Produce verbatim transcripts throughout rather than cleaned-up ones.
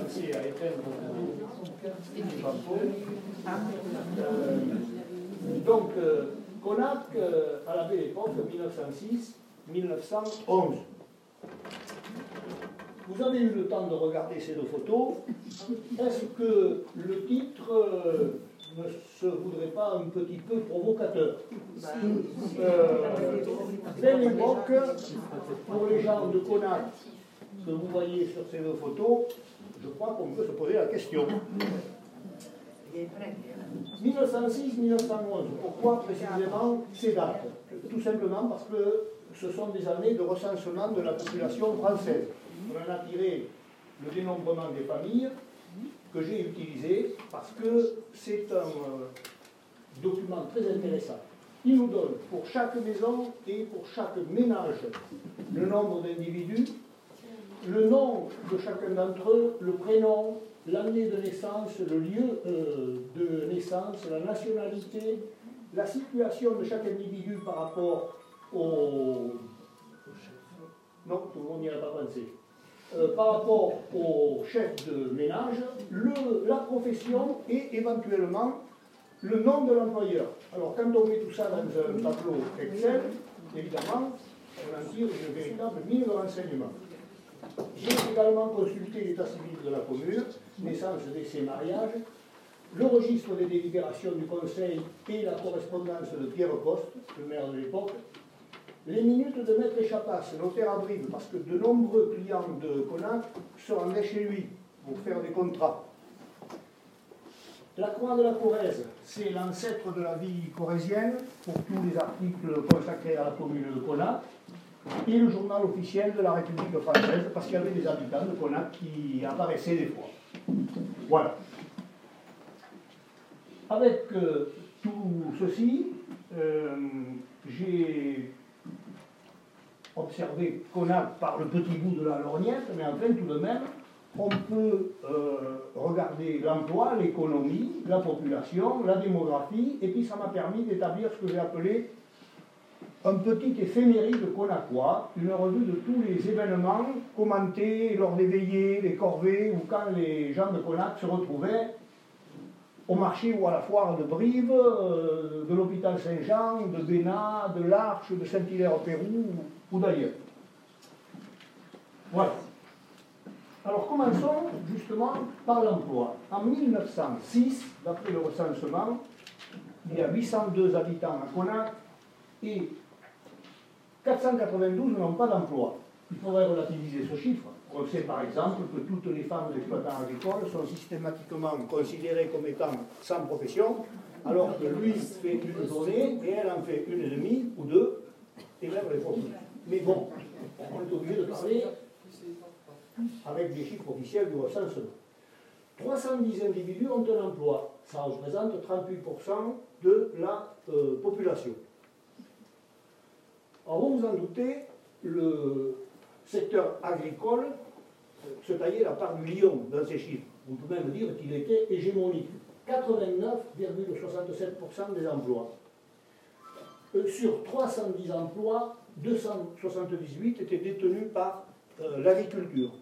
commencer à éteindre les tampons. Euh, donc, euh, Conac, euh, à la belle époque, mille neuf cent six à mille neuf cent onze. Vous avez eu le temps de regarder ces deux photos. Est-ce que le titre euh, ne se voudrait pas un petit peu provocateur? euh, Belle époque, pour les gens de Conac que vous voyez sur ces deux photos, je crois qu'on peut se poser la question. mille neuf cent six à mille neuf cent onze, pourquoi précisément ces dates? Tout simplement parce que ce sont des années de recensement de la population française. On en a tiré le dénombrement des familles que j'ai utilisé parce que c'est un euh, document très intéressant. Il nous donne pour chaque maison et pour chaque ménage le nombre d'individus, le nom de chacun d'entre eux, le prénom, l'année de naissance, le lieu euh, de naissance, la nationalité, la situation de chaque individu par rapport au... Non, tout le monde n'y a pas pensé. Euh, par rapport au chef de ménage, le, la profession et éventuellement le nom de l'employeur. Alors quand on met tout ça dans un tableau Excel, évidemment, on en tire une véritable mine de renseignements. J'ai également consulté l'état civil de la commune, naissance, décès, mariage, le registre des délibérations du conseil et la correspondance de Pierre Coste, le maire de l'époque, les minutes de Maître Échapas, notaire à Brive, parce que de nombreux clients de Conac se rendaient chez lui pour faire des contrats. La Croix de la Corrèze, c'est l'ancêtre de la vie corrézienne pour tous les articles consacrés à la commune de Conac, et le journal officiel de la République française, parce qu'il y avait des habitants de Conac qui apparaissaient des fois. Voilà. Avec euh, tout ceci, euh, j'ai observé Conac par le petit bout de la lorgnette, mais enfin tout de même, on peut euh, regarder l'emploi, l'économie, la population, la démographie, et puis ça m'a permis d'établir ce que j'ai appelé un petit éphéméride conacois, une revue de tous les événements commentés lors des veillées, des corvées, ou quand les gens de Conac se retrouvaient au marché ou à la foire de Brive, euh, de l'hôpital Saint-Jean, de Bénat, de l'Arche, de Saint-Hilaire-au-Pérou, ou, ou d'ailleurs. Voilà. Alors commençons justement par l'emploi. En mille neuf cent six, d'après le recensement, il y a huit cent deux habitants à Conac et quatre cent quatre-vingt-douze n'ont pas d'emploi. Il faudrait relativiser ce chiffre. On sait par exemple que toutes les femmes d'exploitants agricoles sont systématiquement considérées comme étant sans profession, alors que lui fait une journée et elle en fait une et demie ou deux, et même les profits. Mais bon, on est obligé de parler avec des chiffres officiels du recensement. trois cent dix individus ont un emploi, ça représente trente-huit pour cent de la euh, population. Alors vous vous en doutez, le secteur agricole se taillait la part du lion dans ces chiffres. On peut même dire qu'il était hégémonique. quatre-vingt-neuf virgule soixante-sept pour cent des emplois. Euh, sur trois cent dix emplois, deux cent soixante-dix-huit étaient détenus par euh, l'agriculture.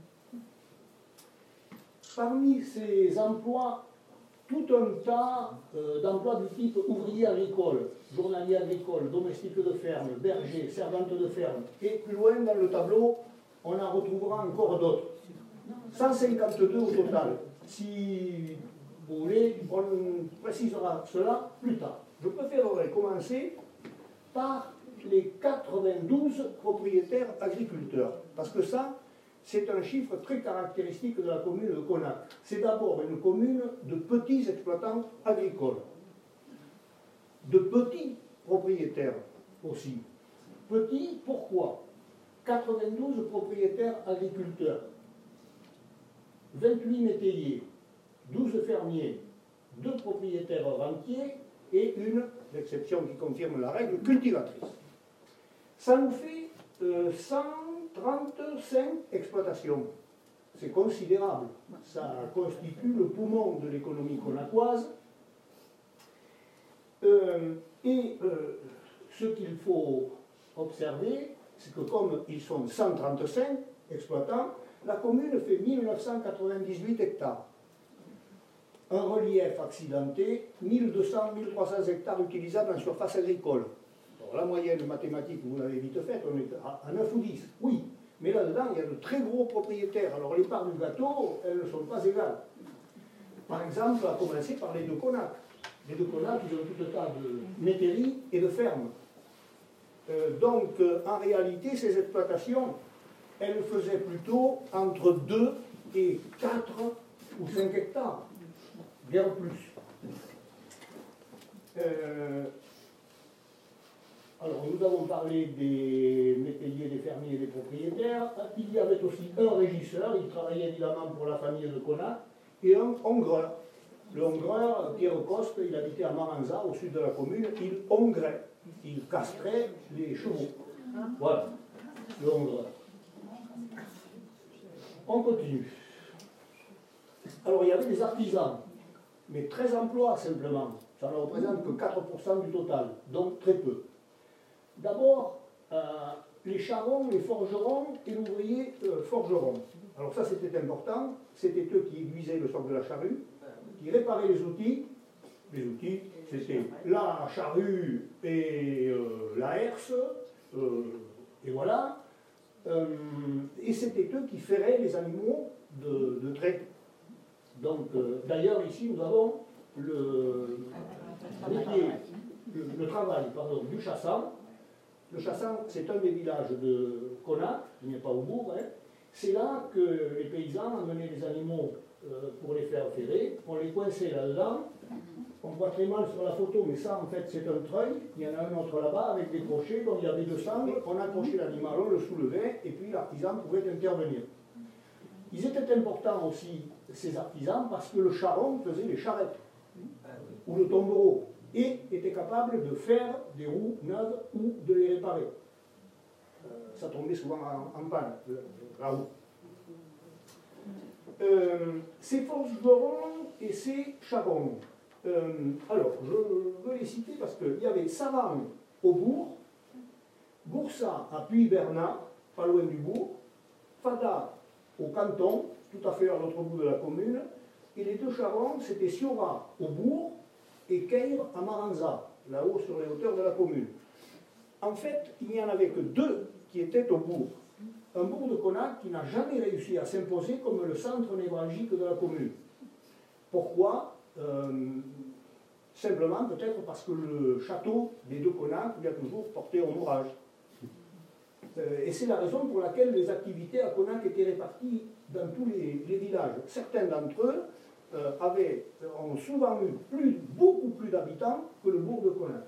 Parmi ces emplois, tout un tas euh, d'emplois du type ouvrier agricole, journalier agricole, domestique de ferme, berger, servante de ferme. Et plus loin dans le tableau, on en retrouvera encore d'autres. cent cinquante-deux au total. Si vous voulez, on précisera cela plus tard. Je préférerais commencer par les quatre-vingt-douze propriétaires agriculteurs. Parce que ça, c'est un chiffre très caractéristique de la commune de Conac. C'est d'abord une commune de petits exploitants agricoles, de petits propriétaires aussi. Petits, pourquoi? quatre-vingt-douze propriétaires agriculteurs, vingt-huit métayers, douze fermiers, deux propriétaires rentiers et une, l'exception qui confirme la règle, cultivatrice. Ça nous fait euh, cent trente-cinq exploitations. C'est considérable. Ça constitue le poumon de l'économie conacoise. Euh, et euh, ce qu'il faut observer, c'est que comme ils sont cent trente-cinq exploitants, La commune fait mille neuf cent quatre-vingt-dix-huit hectares. Un relief accidenté, mille deux cents à mille trois cents hectares utilisables en surface agricole. Alors, la moyenne mathématique, vous l'avez vite faite, on est à neuf ou dix, oui. Mais là-dedans, il y a de très gros propriétaires. Alors les parts du gâteau, elles ne sont pas égales. Par exemple, à commencer par les deux Conac. Les deux Conac, ils ont tout un tas de métairies et de fermes. Euh, donc, euh, en réalité, ces exploitations, elles faisaient plutôt entre deux et quatre ou cinq hectares. Bien plus. Euh, alors, nous avons parlé des métayers, des fermiers et des propriétaires. Il y avait aussi un régisseur, il travaillait évidemment pour la famille de Conac, et un hongreur. Le hongreur, Pierre Coste, il habitait à Maranza, au sud de la commune, il hongrait, il castrait les chevaux. Voilà, le hongreur. On continue. Alors, il y avait des artisans, mais treize emplois simplement. Ça ne représente que quatre pour cent du total, donc très peu. D'abord, euh, les charrons, les forgerons et l'ouvrier euh, forgeron. Alors ça, c'était important. C'était eux qui aiguisaient le soc de la charrue, qui réparaient les outils. Les outils, c'était la charrue et euh, la herse, euh, et voilà. Euh, et c'était eux qui ferraient les animaux de, de trait. Donc, euh, d'ailleurs, ici, nous avons le métier, le, le travail, pardon, du chassant. Le chassant, c'est un des villages de Conac, qui n'est pas au bourg. Hein. C'est là que les paysans amenaient les animaux euh, pour les faire ferrer. On les coinçait là-dedans. On voit très mal sur la photo, mais ça, en fait, c'est un treuil. Il y en a un autre là-bas avec des crochets, dont il y avait deux sangles. On accrochait l'animal, on le soulevait, et puis l'artisan pouvait intervenir. Ils étaient importants aussi, ces artisans, parce que le charron faisait les charrettes, ou le tombereau, et était capable de faire des roues neuves ou de les réparer. Euh, ça tombait souvent en, en panne, la roue. Euh, ces forgerons et ces charrons. Euh, alors, je veux les citer parce qu'il y avait Savant au bourg, Boursat à Puy-Bernard, pas loin du bourg, Fada au canton, tout à fait à l'autre bout de la commune, et les deux charrons, c'était Siorat au bourg et Keir à Maranza, là-haut sur les hauteurs de la commune. En fait, il n'y en avait que deux qui étaient au bourg. Un bourg de Conac qui n'a jamais réussi à s'imposer comme le centre névralgique de la commune. Pourquoi? euh, Simplement peut-être parce que le château des deux Conac lui a toujours porté ombrage. Euh, et c'est la raison pour laquelle les activités à Conac étaient réparties dans tous les, les villages. Certains d'entre eux euh, avaient, ont souvent eu plus, beaucoup plus d'habitants que le bourg de Conac.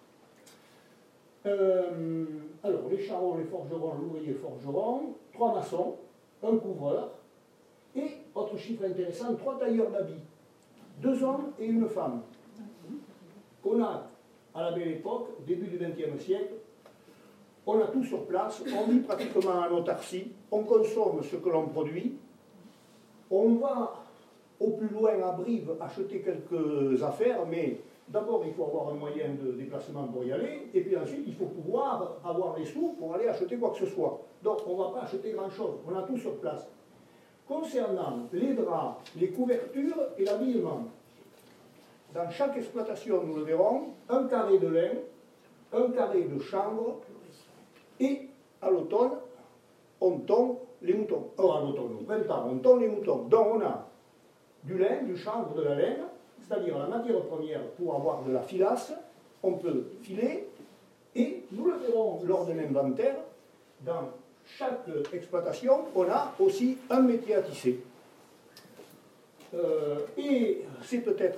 Euh, alors, les charrons, les forgerons, l'ouvrier forgeron, trois maçons, un couvreur, et, autre chiffre intéressant, trois tailleurs d'habits, deux hommes et une femme. Conac, à la belle époque, début du vingtième siècle, on a tout sur place, on vit pratiquement en autarcie, on consomme ce que l'on produit, on va au plus loin à Brive acheter quelques affaires, mais d'abord il faut avoir un moyen de déplacement pour y aller, et puis ensuite il faut pouvoir avoir les sous pour aller acheter quoi que ce soit. Donc on ne va pas acheter grand-chose, on a tout sur place. Concernant les draps, les couvertures et l'habillement, dans chaque exploitation, nous le verrons, un carré de lin, un carré de chanvre, et à l'automne, on tond les moutons. Oh, à l'automne, au printemps, on tond les moutons. Donc on a du lin, du chanvre, de la laine, c'est-à-dire la matière première pour avoir de la filasse, on peut filer, et nous le verrons lors de l'inventaire, dans chaque exploitation, on a aussi un métier à tisser. Euh, et c'est peut-être...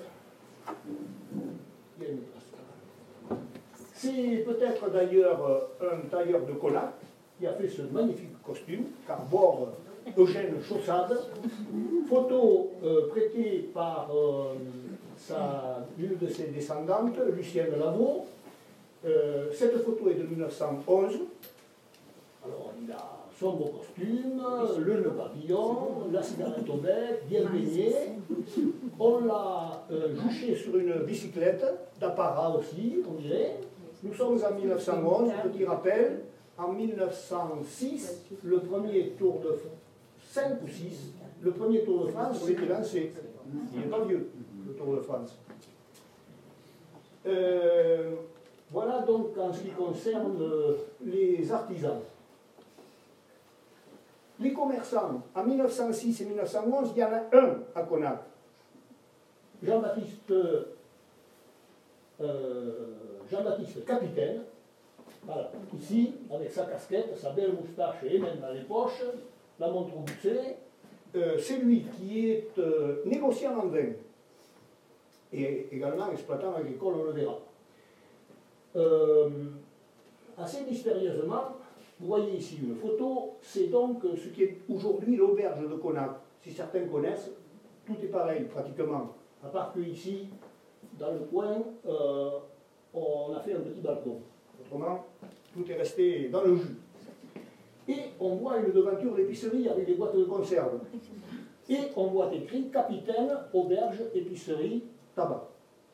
C'est peut-être d'ailleurs un tailleur de Conac qui a fait ce magnifique costume, car bord Eugène Chaussade, photo euh, prêtée par euh, sa, l'une de ses descendantes, Lucienne Lavaux. Euh, cette photo est de mille neuf cent onze. Alors il a son beau costume, le nœud papillon, la cigarette au bec, bien baigné. On l'a euh, juché sur une bicyclette, d'apparat aussi, on dirait. Nous sommes en mille neuf cent onze, petit rappel, en mille neuf cent six, le premier Tour de cinq ou six, le premier Tour de France a été lancé. Il n'est pas vieux, le Tour de France. Euh, voilà donc en ce qui concerne les artisans. Les commerçants, en mille neuf cent six et mille neuf cent onze, il y en a un à Conakry. Jean-Baptiste euh, Jean-Baptiste Capitaine, voilà, ici, avec sa casquette, sa belle moustache et même dans les poches, la montre au gousset, euh, c'est lui qui est euh, négociant en vin et également exploitant agricole, on le verra. Euh, assez mystérieusement, vous voyez ici une photo, c'est donc ce qui est aujourd'hui l'auberge de Conakry. Si certains connaissent, tout est pareil pratiquement, à part que ici, dans le coin, euh, on a fait un petit balcon. Autrement, tout est resté dans le jus. Et on voit une devanture d'épicerie avec des boîtes de conserve. Et on voit écrit capitaine, auberge, épicerie, tabac.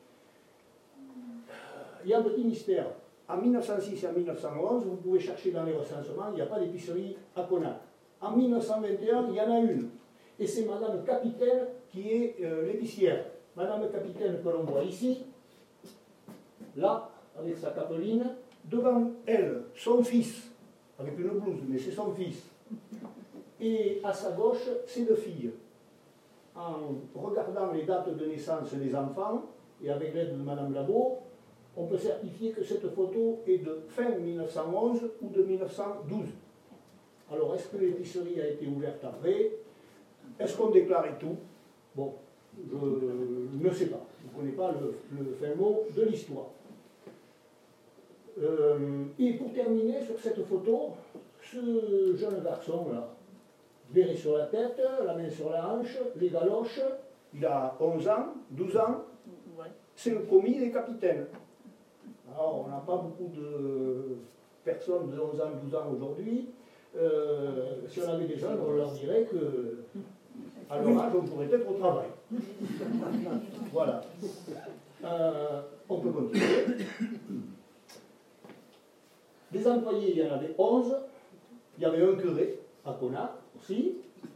Il y a un petit mystère. En mille neuf cent six et en mille neuf cent onze, vous pouvez chercher dans les recensements, il n'y a pas d'épicerie à Conakry. En mille neuf cent vingt et un, il y en a une. Et c'est Madame Capitaine qui est euh, l'épicière. Madame Capitaine que l'on voit ici, là, avec sa capeline, devant elle, son fils, avec une blouse, mais c'est son fils. Et à sa gauche, ses deux filles. En regardant les dates de naissance des enfants, et avec l'aide de Madame Labo, on peut certifier que cette photo est de fin mille neuf cent onze ou de mille neuf cent douze. Alors, est-ce que l'épicerie a été ouverte après? Est-ce qu'on déclarait tout? Bon, je ne sais pas. Je ne connais pas le, le fin mot de l'histoire. Euh, et pour terminer sur cette photo, ce jeune garçon-là, béret sur la tête, la main sur la hanche, les galoches, il a onze ans, douze ans, c'est le commis des capitaines. Alors, on n'a pas beaucoup de personnes de onze ans, douze ans aujourd'hui. Euh, si on avait des jeunes, on leur dirait que à leur âge, on pourrait être au travail. Voilà. Euh, on peut continuer. Des employés, il y en avait onze. Il y avait un curé à Conakry aussi.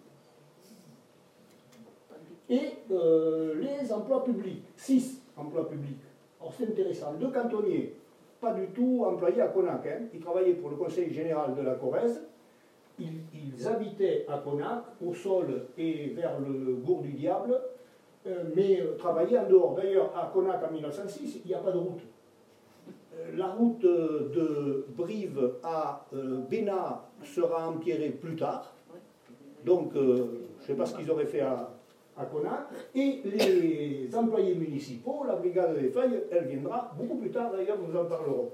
Et euh, les emplois publics, six emplois publics. Alors c'est intéressant, deux cantonniers, pas du tout employés à Conakry, hein. Ils travaillaient pour le Conseil général de la Corrèze. Ils, ils habitaient à Conakry, au sol et vers le Gour du Diable, euh, mais euh, travaillaient en dehors. D'ailleurs, à Conakry en mille neuf cent six, il n'y a pas de route. Euh, la route de Brive à euh, Bénat sera empierrée plus tard. Donc, euh, je ne sais pas ce qu'ils auraient fait à, à Conakry. Et les employés municipaux, la brigade des feuilles, elle viendra beaucoup plus tard, d'ailleurs, nous en parlerons.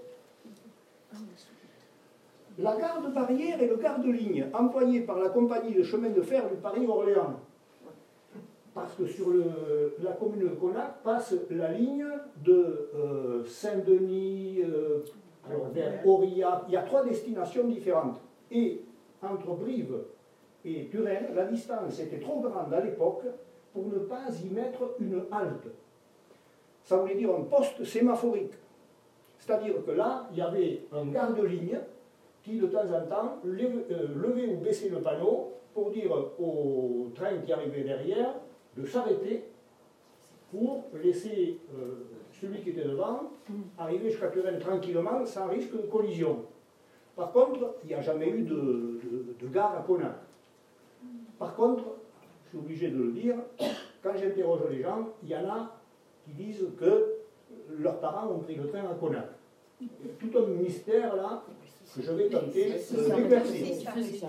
La garde-barrière et le garde-ligne, employés par la compagnie de chemin de fer du Paris-Orléans. Parce que sur le, la commune de Conakry passe la ligne de euh, Saint-Denis, euh, alors vers Aurillac. Il y a trois destinations différentes. Et entre Brive et Turenne, la distance était trop grande à l'époque pour ne pas y mettre une halte. Ça voulait dire un poste sémaphorique. C'est-à-dire que là, il y avait un garde-ligne qui, de temps en temps, levait ou baissait le panneau pour dire au train qui arrivait derrière de s'arrêter pour laisser euh, celui qui était devant arriver jusqu'à Turenne tranquillement sans risque de collision. Par contre, il n'y a jamais eu de, de, de gare à Conakry. Par contre, je suis obligé de le dire, quand j'interroge les gens, il y en a qui disent que leurs parents ont pris le train à Conakry. Tout un mystère là que je vais tenter d'éclaircir.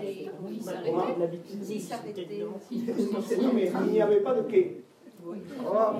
Non, mais il n'y avait pas de quai. Voilà.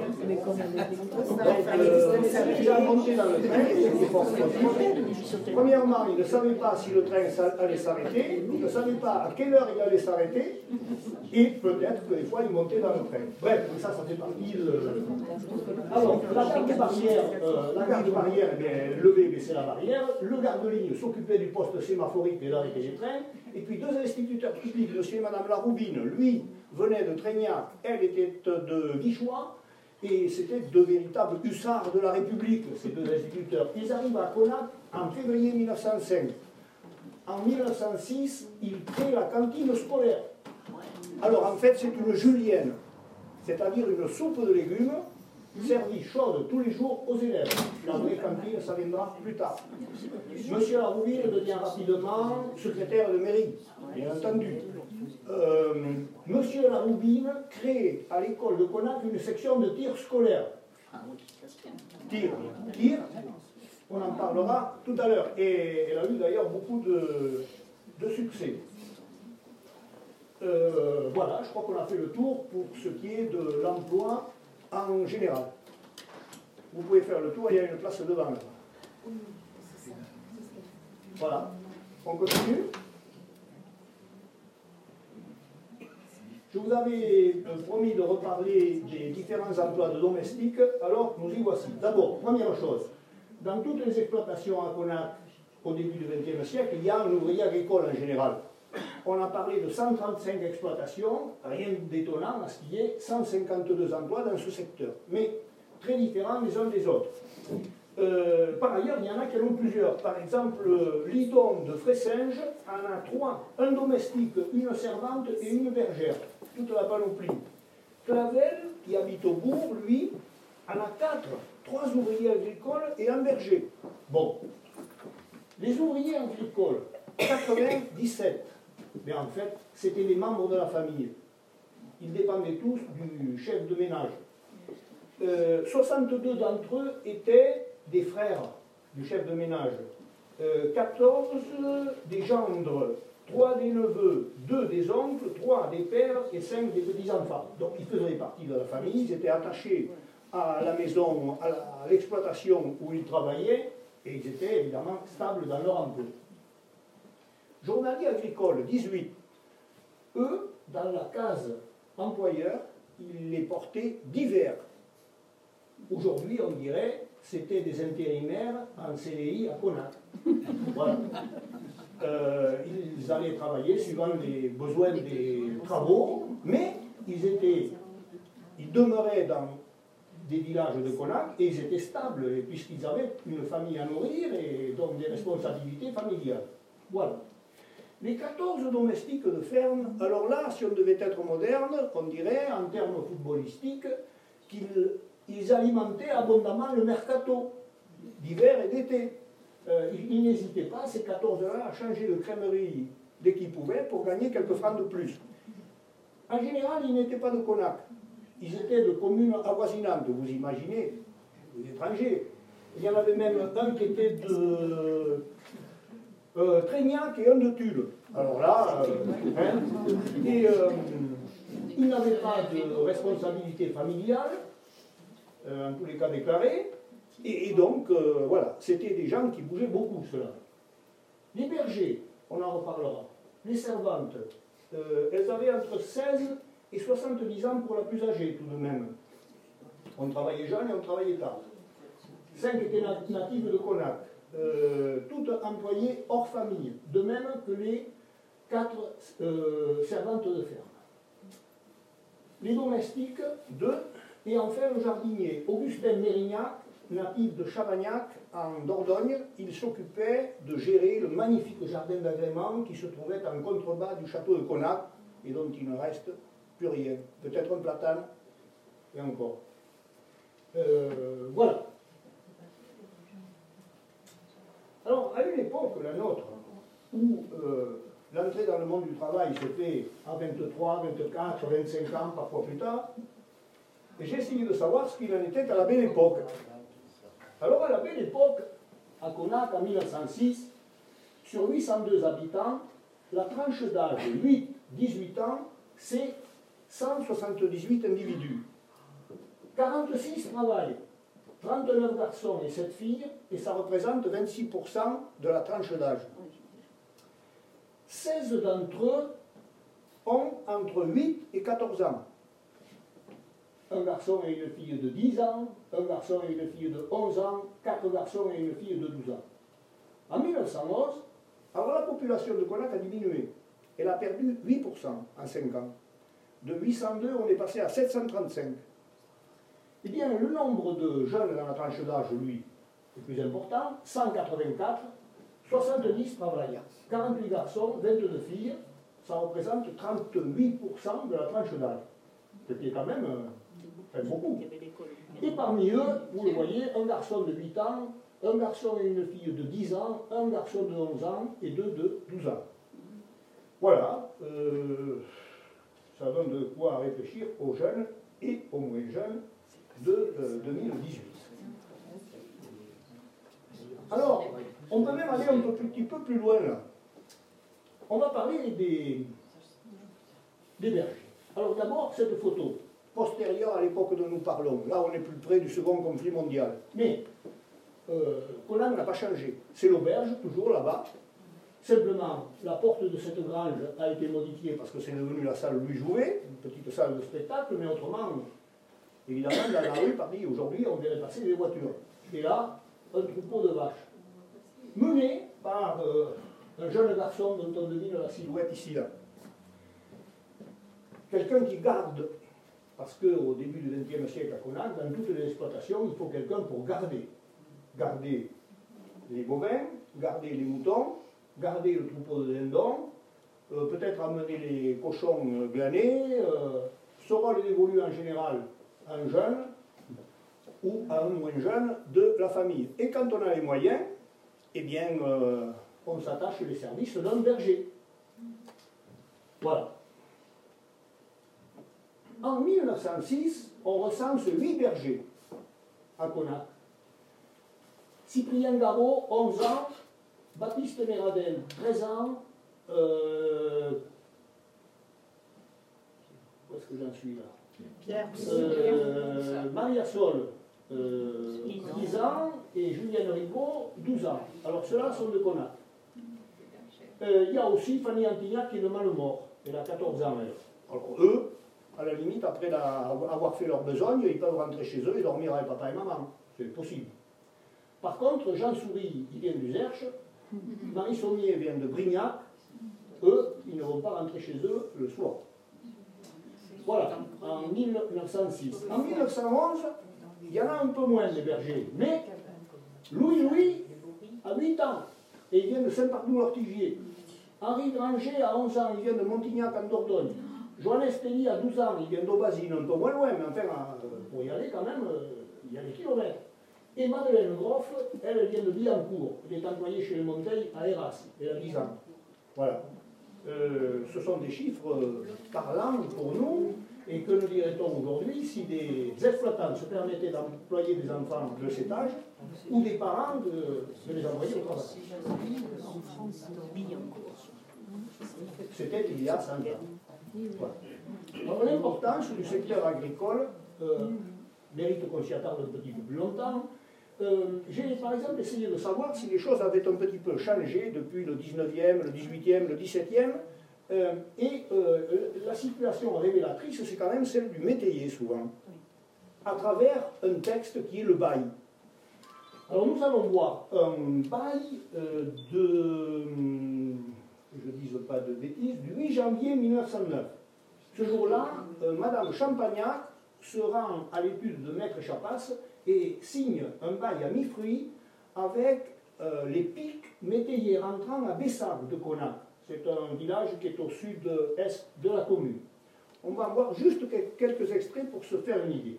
Euh, déjà monté dans le train, premièrement, il ne savait pas si le train allait s'arrêter, il ne savait pas à quelle heure il allait s'arrêter, et peut-être que des fois il montait dans le train. Bref, ça, ça fait partie de... Alors, la garde-barrière, euh, la garde-barrière, eh bien, levait et baissait la barrière, le garde-ligne s'occupait du poste sémaphorique et d'arrêter les trains, et puis deux instituteurs publics, monsieur et madame Laroubine, lui, venait de Traignac, elle était de Vichois, et c'était deux véritables hussards de la République, ces deux instituteurs. Ils arrivent à Conakry en février mille neuf cent cinq. En mille neuf cent six, ils créent la cantine scolaire. Alors en fait, c'est une julienne, c'est-à-dire une soupe de légumes servie chaude tous les jours aux élèves. La vraie cantine, ça viendra plus tard. Monsieur Larouville devient rapidement secrétaire de mairie, bien entendu. Euh, Monsieur Larouville crée à l'école de Connac une section de tir scolaire. Tir, tir, on en parlera tout à l'heure. Et elle a eu d'ailleurs beaucoup de, de succès. Euh, voilà, je crois qu'on a fait le tour pour ce qui est de l'emploi en général. Vous pouvez faire le tour, il y a une place devant là. Voilà, on continue. Je vous avais promis de reparler des différents emplois de domestiques, alors nous y voici. D'abord, première chose, dans toutes les exploitations à Connac au début du vingtième siècle, il y a un ouvrier agricole en général. On a parlé de cent trente-cinq exploitations, rien d'étonnant à ce qu'il y ait cent cinquante-deux emplois dans ce secteur, mais très différents les uns des autres. Euh, par ailleurs, il y en a qui en ont plusieurs. Par exemple, Lidon de Fressinges en a trois, un domestique, une servante et une bergère, toute la panoplie. Clavel, qui habite au bourg, lui, en a quatre, trois ouvriers agricoles et un berger. Bon, les ouvriers agricoles, quatre-vingt-dix-sept. Mais en fait, c'était les membres de la famille. Ils dépendaient tous du chef de ménage. Euh, soixante-deux d'entre eux étaient des frères du chef de ménage. Euh, quatorze des gendres, trois des neveux, deux des oncles, trois des pères et cinq des petits-enfants. Donc ils faisaient partie de la famille, ils étaient attachés à la maison, à l'exploitation où ils travaillaient, et ils étaient évidemment stables dans leur emploi. Journaliers agricoles, dix-huit. Eux, dans la case employeur, ils les portaient d'hiver. Aujourd'hui, on dirait, c'était des intérimaires en C D I à Connac. Voilà. Euh, ils allaient travailler suivant les besoins des travaux, mais ils étaient, ils demeuraient dans des villages de Connac et ils étaient stables, puisqu'ils avaient une famille à nourrir et donc des responsabilités familiales. Voilà. Les quatorze domestiques de ferme, alors là, si on devait être moderne, on dirait, en termes footballistiques, qu'ils ils alimentaient abondamment le mercato, d'hiver et d'été. Euh, ils, ils n'hésitaient pas, ces quatorze-là, à changer de crèmerie dès qu'ils pouvaient pour gagner quelques francs de plus. En général, ils n'étaient pas de Connac. Ils étaient de communes avoisinantes, vous imaginez, des étrangers. Il y en avait même un qui était de euh, Trégnac et un de Tulle. Alors là, euh, hein, et euh, ils n'avaient pas de responsabilité familiale, euh, en tous les cas déclarée, et, et donc, euh, voilà, c'était des gens qui bougeaient beaucoup, cela. Les bergers, on en reparlera. Les servantes, euh, elles avaient entre seize et soixante-dix ans pour la plus âgée, tout de même. On travaillait jeune et on travaillait tard. Cinq étaient natives de Connac, euh, toutes employées hors famille, de même que les quatre euh, servantes de ferme. Les domestiques, deux, et enfin le jardinier, Augustin Mérignac, natif de Chavagnac, en Dordogne. Il s'occupait de gérer le magnifique jardin d'agrément qui se trouvait en contrebas du château de Connac, et dont il ne reste plus rien. Peut-être un platane, et encore. Euh, voilà. Alors, à une époque, la nôtre, où euh, l'entrée dans le monde du travail se fait à vingt-trois, vingt-quatre, vingt-cinq ans, parfois plus tard, et j'ai essayé de savoir ce qu'il en était à la belle époque. Alors, à la belle époque, à Connac, en mille neuf cent six, sur huit cent deux habitants, la tranche d'âge huit à dix-huit ans, c'est cent soixante-dix-huit individus. quarante-six travaillent, trente-neuf garçons et sept filles, et ça représente vingt-six pour cent de la tranche d'âge. seize d'entre eux ont entre huit et quatorze ans. Un garçon et une fille de dix ans, un garçon et une fille de onze ans, quatre garçons et une fille de douze ans. En mille neuf cent onze, alors la population de Connac a diminué. Elle a perdu huit pour cent en cinq ans. De huit cent deux, on est passé à sept cent trente-cinq. Eh bien, le nombre de jeunes dans la tranche d'âge, lui, est plus important, cent quatre-vingt-quatre, soixante-dix travaillent, quarante-huit garçons, vingt-deux filles, ça représente trente-huit pour cent de la tranche d'âge. Ce qui est quand même euh, enfin, beaucoup. Et parmi eux, vous le voyez, un garçon de huit ans, un garçon et une fille de dix ans, un garçon de onze ans et deux de douze ans. Voilà, euh, ça donne de quoi réfléchir aux jeunes et aux moins jeunes de euh, deux mille dix-huit. Alors, on peut même aller un peu, petit peu plus loin là. On va parler des, des bergers. Alors d'abord, cette photo, postérieure à l'époque dont nous parlons. Là, on est plus près du second conflit mondial. Mais, euh, Conan n'a pas changé. C'est l'auberge, toujours là-bas. Simplement, la porte de cette grange a été modifiée parce que c'est devenu la salle où lui jouait, une petite salle de spectacle, mais autrement, évidemment, dans la rue, Paris, aujourd'hui, on verrait passer des voitures. Et là, un troupeau de vaches, mené par euh, un jeune garçon dont on devine la silhouette ici, là. Quelqu'un qui garde, parce qu'au début du vingtième siècle à Conan, dans toutes les exploitations, il faut quelqu'un pour garder. Garder les bovins, garder les moutons, garder le troupeau de dindons, euh, peut-être amener les cochons euh, glanés. Euh, ce rôle évolue en général à un jeune ou à un moins jeune de la famille. Et quand on a les moyens, eh bien, euh, on s'attache les services d'un berger. Voilà. En mille neuf cent six, on recense huit bergers à Conan. Cyprien Garot, onze ans, Baptiste Méradel, treize ans, euh, où est-ce que j'en suis là Pierre, euh, Maria Sol, euh, dix ans, et Julienne Rigaud, douze ans. Alors ceux-là sont de Conan. Euh, il y a aussi Fanny Antignac qui est de Malemort, elle a quatorze ans. Elle. Alors eux, à la limite, après la, avoir fait leur besogne, ils peuvent rentrer chez eux et dormir avec papa et maman. C'est possible. Par contre, Jean Souris, il vient du Zerche, Marie Sommier vient de Brignac, eux, ils ne vont pas rentrer chez eux le soir. Voilà, en mille neuf cent six. En mille neuf cent onze, il y en a un peu moins des bergers, mais Louis-Louis a huit ans, et il vient de Saint-Pardoux-Lortigier. Henri Granger a onze ans, il vient de Montignac en Dordogne. Joanne Estelly a douze ans, il vient d'Aubazine, un peu moins loin, mais enfin, pour y aller quand même, il y a des kilomètres. Et Madeleine Groff, elle vient de Billancourt. Elle est employée chez les Monteil à Héras. Elle a dix ans. Voilà. Euh, ce sont des chiffres parlants pour nous. Et que nous dirait-on aujourd'hui si des exploitants se permettaient d'employer des enfants de cet âge ou des parents de, de les envoyer au travail. C'était il y a cinq ans. Voilà. Alors, l'importance du secteur agricole euh, mérite qu'on s'y attarde un petit peu plus longtemps. Euh, J'ai par exemple essayé de savoir si les choses avaient un petit peu changé depuis le dix-neuvième, le dix-huitième, le dix-septième. Euh, et euh, la situation révélatrice, c'est quand même celle du métayer souvent, à travers un texte qui est le bail. Alors nous allons voir un bail euh, de, je ne dise pas de bêtises, du huit janvier mille neuf cent neuf. Ce jour-là, euh, Madame Champagnac se rend à l'étude de Maître Chapas et signe un bail à mi-fruit avec euh, les pics métayers rentrant à Bessac de Conan. C'est un village qui est au sud-est de la commune. On va voir juste quelques extraits pour se faire une idée.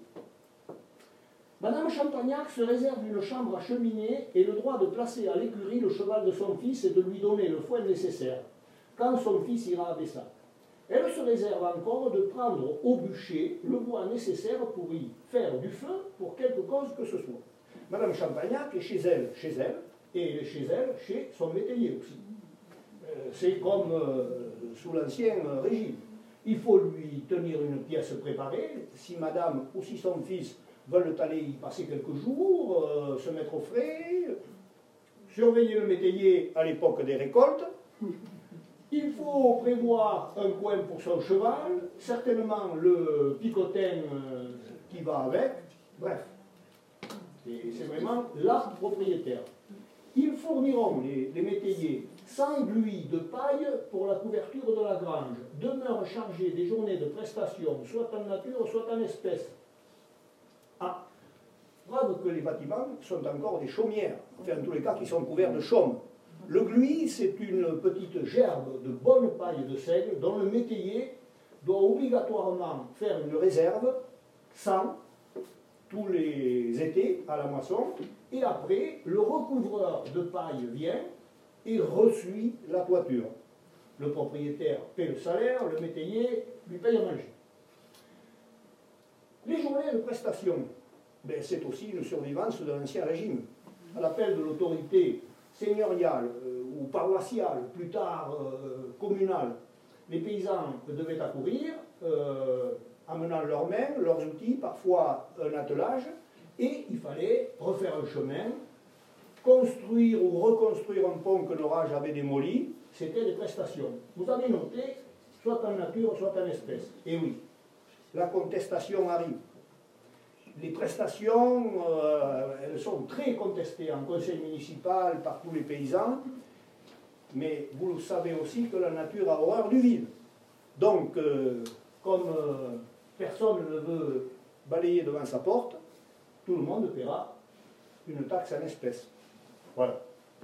Madame Champagnac se réserve une chambre à cheminée et le droit de placer à l'écurie le cheval de son fils et de lui donner le foin nécessaire quand son fils ira à Bessac. Elle se réserve encore de prendre au bûcher le bois nécessaire pour y faire du feu pour quelque cause que ce soit. Madame Champagnac est chez elle, chez elle, et elle est chez elle, chez son métayer aussi. Euh, C'est comme euh, sous l'ancien euh, régime. Il faut lui tenir une pièce préparée. Si madame ou si son fils veulent aller y passer quelques jours, euh, se mettre au frais, surveiller le métayer à l'époque des récoltes. Il faut prévoir un coin pour son cheval, certainement le picotin euh, qui va avec, bref. C'est vraiment la propriétaire. Ils fourniront, les, les métayers, cent gluis de paille pour la couverture de la grange, demeurent chargés des journées de prestation, soit en nature, soit en espèces. Ah, preuve que les bâtiments sont encore des chaumières, enfin en tous les cas qui sont couverts de chaume. Le gluis, c'est une petite gerbe de bonne paille de seigle dont le métayer doit obligatoirement faire une réserve sans tous les étés à la moisson, et après, le recouvreur de paille vient et ressuit la toiture. Le propriétaire paie le salaire, le métayer lui paye à manger. Les journées de prestation, ben, c'est aussi une survivance de l'ancien régime. À l'appel de l'autorité seigneuriale euh, ou paroissiale, plus tard euh, communale, les paysans devaient accourir, euh, amenant leurs mains, leurs outils, parfois un attelage, et il fallait refaire un chemin, construire ou reconstruire un pont que l'orage avait démoli. C'était des prestations. Vous avez noté, soit en nature, soit en espèces. Et oui, la contestation arrive. Les prestations, euh, elles sont très contestées en conseil municipal par tous les paysans, mais vous le savez aussi que la nature a horreur du vide. Donc, euh, comme euh, personne ne veut balayer devant sa porte, tout le monde paiera une taxe en espèces. Voilà.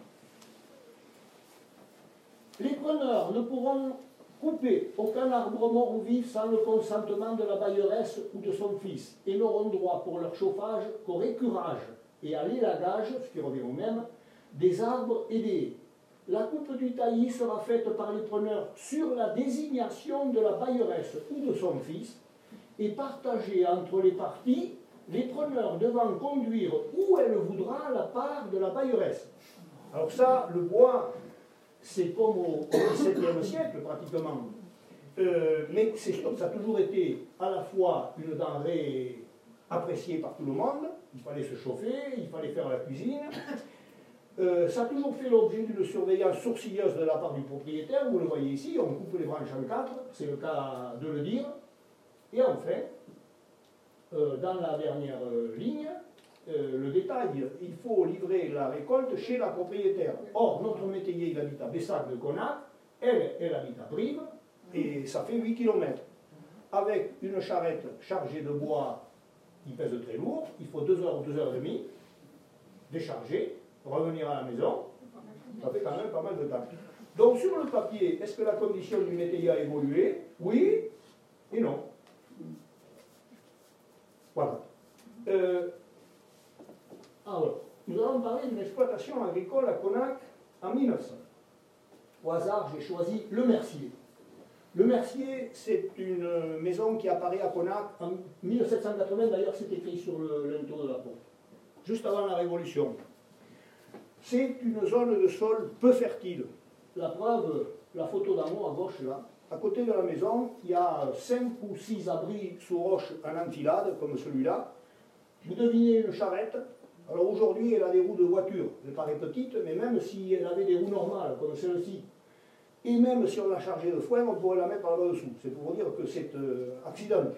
Les preneurs ne pourront couper aucun arbre mort ou vif sans le consentement de la bailleresse ou de son fils, et n'auront droit pour leur chauffage qu'au récurage et à l'élagage, ce qui revient au même, des arbres et des haies. La coupe du taillis sera faite par les preneurs sur la désignation de la bailleresse ou de son fils, et partagée entre les parties, les preneurs devant conduire où elle voudra la part de la bailleresse. Alors ça, le bois, c'est comme au dix-septième siècle pratiquement. Euh, mais c'est sûr que ça a toujours été à la fois une denrée appréciée par tout le monde, il fallait se chauffer, il fallait faire la cuisine. Euh, ça a toujours fait l'objet d'une surveillance sourcilleuse de la part du propriétaire. Vous le voyez ici, on coupe les branches en quatre, c'est le cas de le dire. Et enfin, euh, dans la dernière euh, ligne, euh, le détail, il faut livrer la récolte chez la propriétaire. Or, notre métayer, il habite à Bessac de Connac, elle, elle habite à Brive, et ça fait huit kilomètres. Avec une charrette chargée de bois qui pèse très lourd, il faut deux heures ou deux heures et demie, décharger, revenir à la maison, ça fait quand même pas mal de temps. Donc sur le papier, est-ce que la condition du métayer a évolué? Oui et non. Voilà. Euh, alors, nous allons parler d'une exploitation agricole à Connac en mille neuf cents. Au hasard, j'ai choisi le Mercier. Le Mercier, c'est une maison qui apparaît à Connac en mille sept cent quatre-vingts, d'ailleurs c'est écrit sur le linteau de la porte, juste avant la Révolution. C'est une zone de sol peu fertile. La preuve, la photo d'en haut à gauche là, à côté de la maison, il y a cinq ou six abris sous roche en enfilade, comme celui-là. Vous devinez une charrette. Alors aujourd'hui, elle a des roues de voiture. Elle paraît petite, mais même si elle avait des roues normales, comme celle-ci, et même si on l'a chargée de foin, on pourrait la mettre là-dessous. C'est pour vous dire que c'est euh, accidenté.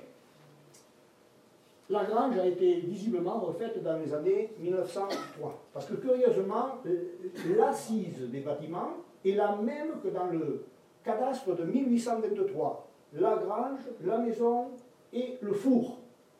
La grange a été visiblement refaite dans les années mille neuf cent trois. Parce que curieusement, l'assise des bâtiments est la même que dans le cadastre de mille huit cent vingt-trois. La grange, la maison et le four.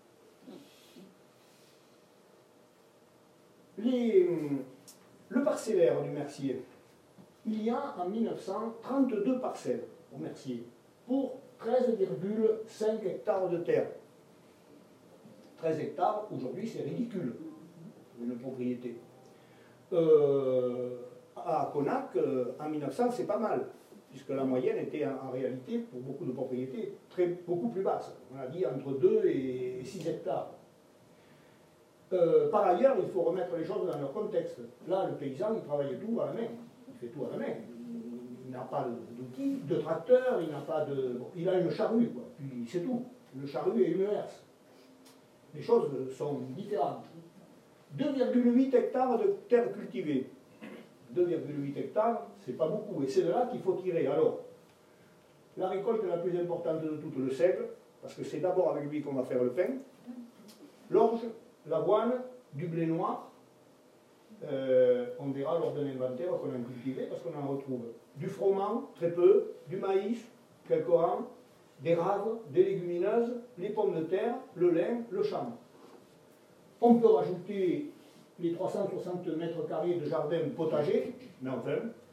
Les, le parcellaire du Mercier. Il y a en mille neuf cent trente-deux parcelles au Mercier pour treize virgule cinq hectares de terre. treize hectares, aujourd'hui c'est ridicule, une propriété. Euh, à Connac, euh, en mille neuf cents, c'est pas mal, puisque la moyenne était en, en réalité, pour beaucoup de propriétés, très, beaucoup plus basse. On a dit entre deux et six hectares. Euh, par ailleurs, il faut remettre les choses dans leur contexte. Là, le paysan, il travaille tout à la main. Il fait tout à la main. Il n'a pas d'outils, de tracteur, il n'a pas de... Bon, il a une charrue, quoi. Puis c'est tout. Une charrue et une herse. Les choses sont différentes. deux virgule huit hectares de terre cultivée. deux virgule huit hectares, c'est pas beaucoup. Et c'est de là qu'il faut tirer. Alors, la récolte la plus importante de toutes, le seigle, parce que c'est d'abord avec lui qu'on va faire le pain. L'orge, l'avoine, du blé noir. Euh, on verra lors d'un inventaire qu'on a cultivé parce qu'on en retrouve. Du froment, très peu, du maïs, quelques rangs, des raves, des légumineuses, les pommes de terre, le lin, le champ. On peut rajouter les trois cent soixante mètres carrés de jardin potager, mais enfin,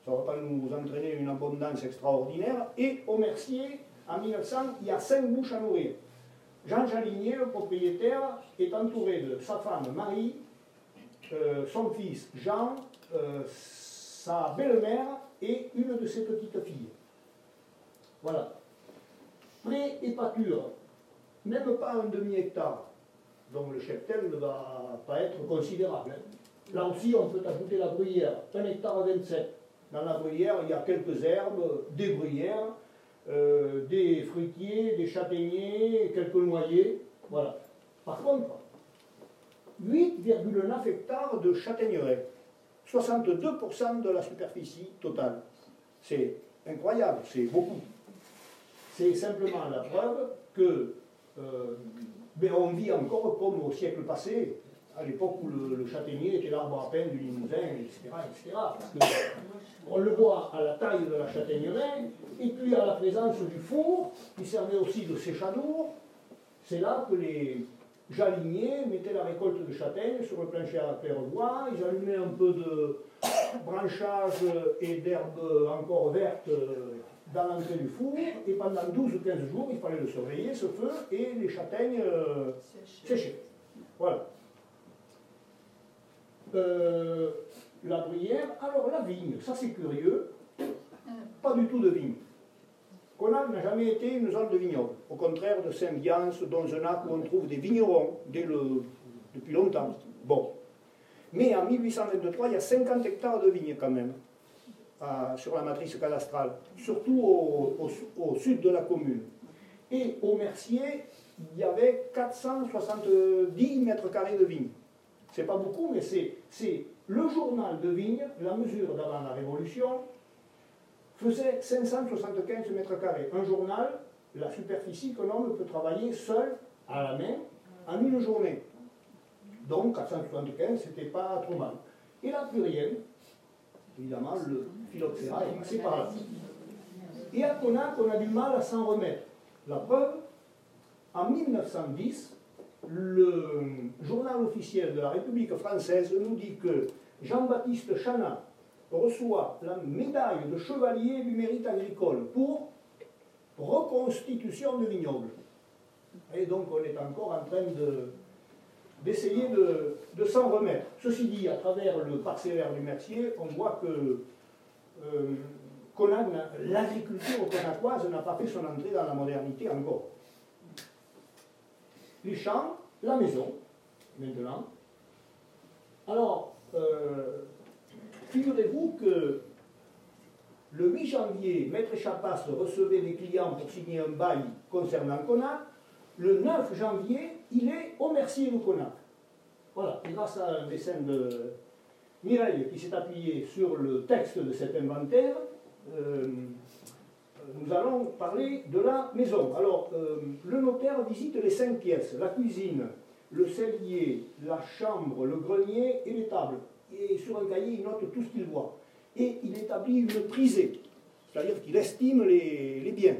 ça ne va pas nous entraîner une abondance extraordinaire. Et au Mercier, en mille neuf cents, il y a cinq bouches à nourrir. Jean Jalinier, le propriétaire, est entouré de sa femme Marie, euh, son fils Jean, euh, sa belle-mère et une de ses petites filles. Voilà. Pré et pâture, même pas un demi-hectare. Donc le cheptel ne va pas être considérable. Là aussi, on peut ajouter la bruyère, un hectare vingt-sept. Dans la bruyère, il y a quelques herbes, des bruyères, euh, des fruitiers, des châtaigniers, quelques noyers. Voilà. Par contre, huit virgule neuf hectares de châtaigneraies, soixante-deux pour cent de la superficie totale. C'est incroyable, c'est beaucoup. C'est simplement la preuve que euh, ben on vit encore comme au siècle passé, à l'époque où le, le châtaignier était l'arbre à pain du Limousin, et cetera, et cetera. Parce que on le voit à la taille de la châtaigneraie, et puis à la présence du four, qui servait aussi de séchadour. C'est là que les jaliniers mettaient la récolte de châtaignes sur le plancher à claire-voie, ils allumaient un peu de branchage et d'herbes encore vertes dans l'entrée du four, et pendant douze ou quinze jours, il fallait le surveiller, ce feu, et les châtaignes euh, séchaient. Voilà. Euh, la bruyère, alors la vigne, ça c'est curieux, pas du tout de vigne. Connac n'a jamais été une zone de vignoble, au contraire de Saint-Viance, Donzenac, où on trouve des vignerons dès le, depuis longtemps. Bon. Mais en mille huit cent vingt-trois, il y a cinquante hectares de vignes quand même, à, sur la matrice cadastrale, surtout au, au, au sud de la commune. Et au Mercier, il y avait quatre cent soixante-dix mètres carrés de vignes. C'est pas beaucoup, mais c'est le journal de vigne, la mesure d'avant la Révolution, faisait cinq cent soixante-quinze mètres carrés. Un journal, la superficie que l'homme peut travailler seul, à la main, en une journée. Donc, quatre cent soixante-quinze, c'était pas trop mal. Et la plurielle, évidemment, le phylloxéra est passé par là. Et à Connac, on a du mal à s'en remettre. La preuve, en mille neuf cent dix, le journal officiel de la République française nous dit que Jean-Baptiste Chanat reçoit la médaille de chevalier du mérite agricole pour reconstitution de vignoble. Et donc on est encore en train de, d'essayer de, de s'en remettre. Ceci dit, à travers le parcellaire du Mercier, on voit que euh, l'agriculture connacoise n'a pas fait son entrée dans la modernité encore. Les champs, la maison, maintenant. Alors, euh, figurez-vous que le huit janvier, Maître Chapas recevait des clients pour signer un bail concernant Connac. Le neuf janvier, il est au Mercier de Connac. Voilà, et grâce à un dessin de Mireille qui s'est appuyé sur le texte de cet inventaire, euh, nous allons parler de la maison. Alors, euh, le notaire visite les cinq pièces, la cuisine, le cellier, la chambre, le grenier et les tables. Et sur un cahier, il note tout ce qu'il voit. Et il établit une prisée, c'est-à-dire qu'il estime les, les biens.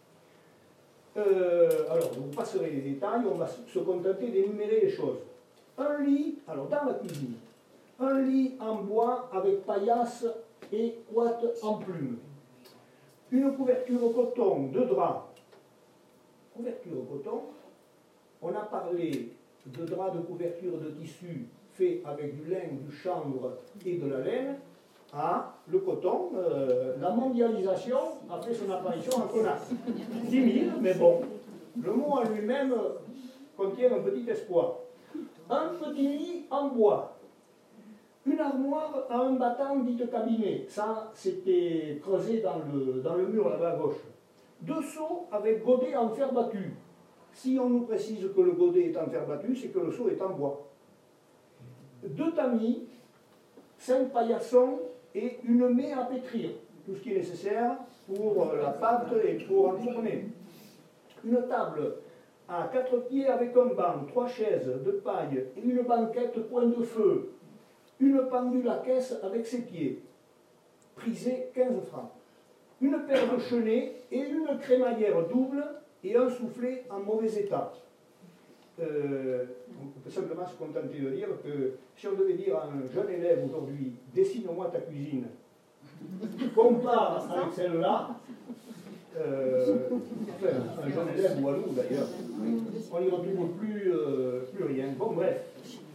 Euh, alors, je vous passerai les détails, on va se contenter d'énumérer les choses. Un lit, alors dans la cuisine, un lit en bois avec paillasse et ouate en plume. Une couverture au coton, deux draps. Couverture au coton, on a parlé de draps de couverture de tissu fait avec du lin, du chanvre et de la laine. Ah, le coton, euh, la mondialisation a fait son apparition en Connac. dix mille, mais bon, le mot en lui-même contient un petit espoir. Un petit lit en bois. Une armoire à un battant dite cabinet. Ça, c'était creusé dans le, dans le mur là-bas à gauche. Deux seaux avec godet en fer battu. Si on nous précise que le godet est en fer battu, c'est que le seau est en bois. Deux tamis, cinq paillassons et une mets à pétrir. Tout ce qui est nécessaire pour la pâte et pour enfourner. Une table à quatre pieds avec un banc, trois chaises de paille et une banquette point de feu. Une pendule à caisse avec ses pieds. Prisé quinze francs. Une paire de chenets et une crémaillère double et un soufflet en mauvais état. Euh, on peut simplement se contenter de dire que si on devait dire à un jeune élève aujourd'hui, dessine-moi ta cuisine, compare avec celle-là, euh, enfin, un jeune élève ou à nous d'ailleurs, on n'y retrouve plus, euh, plus rien. Bon, bref.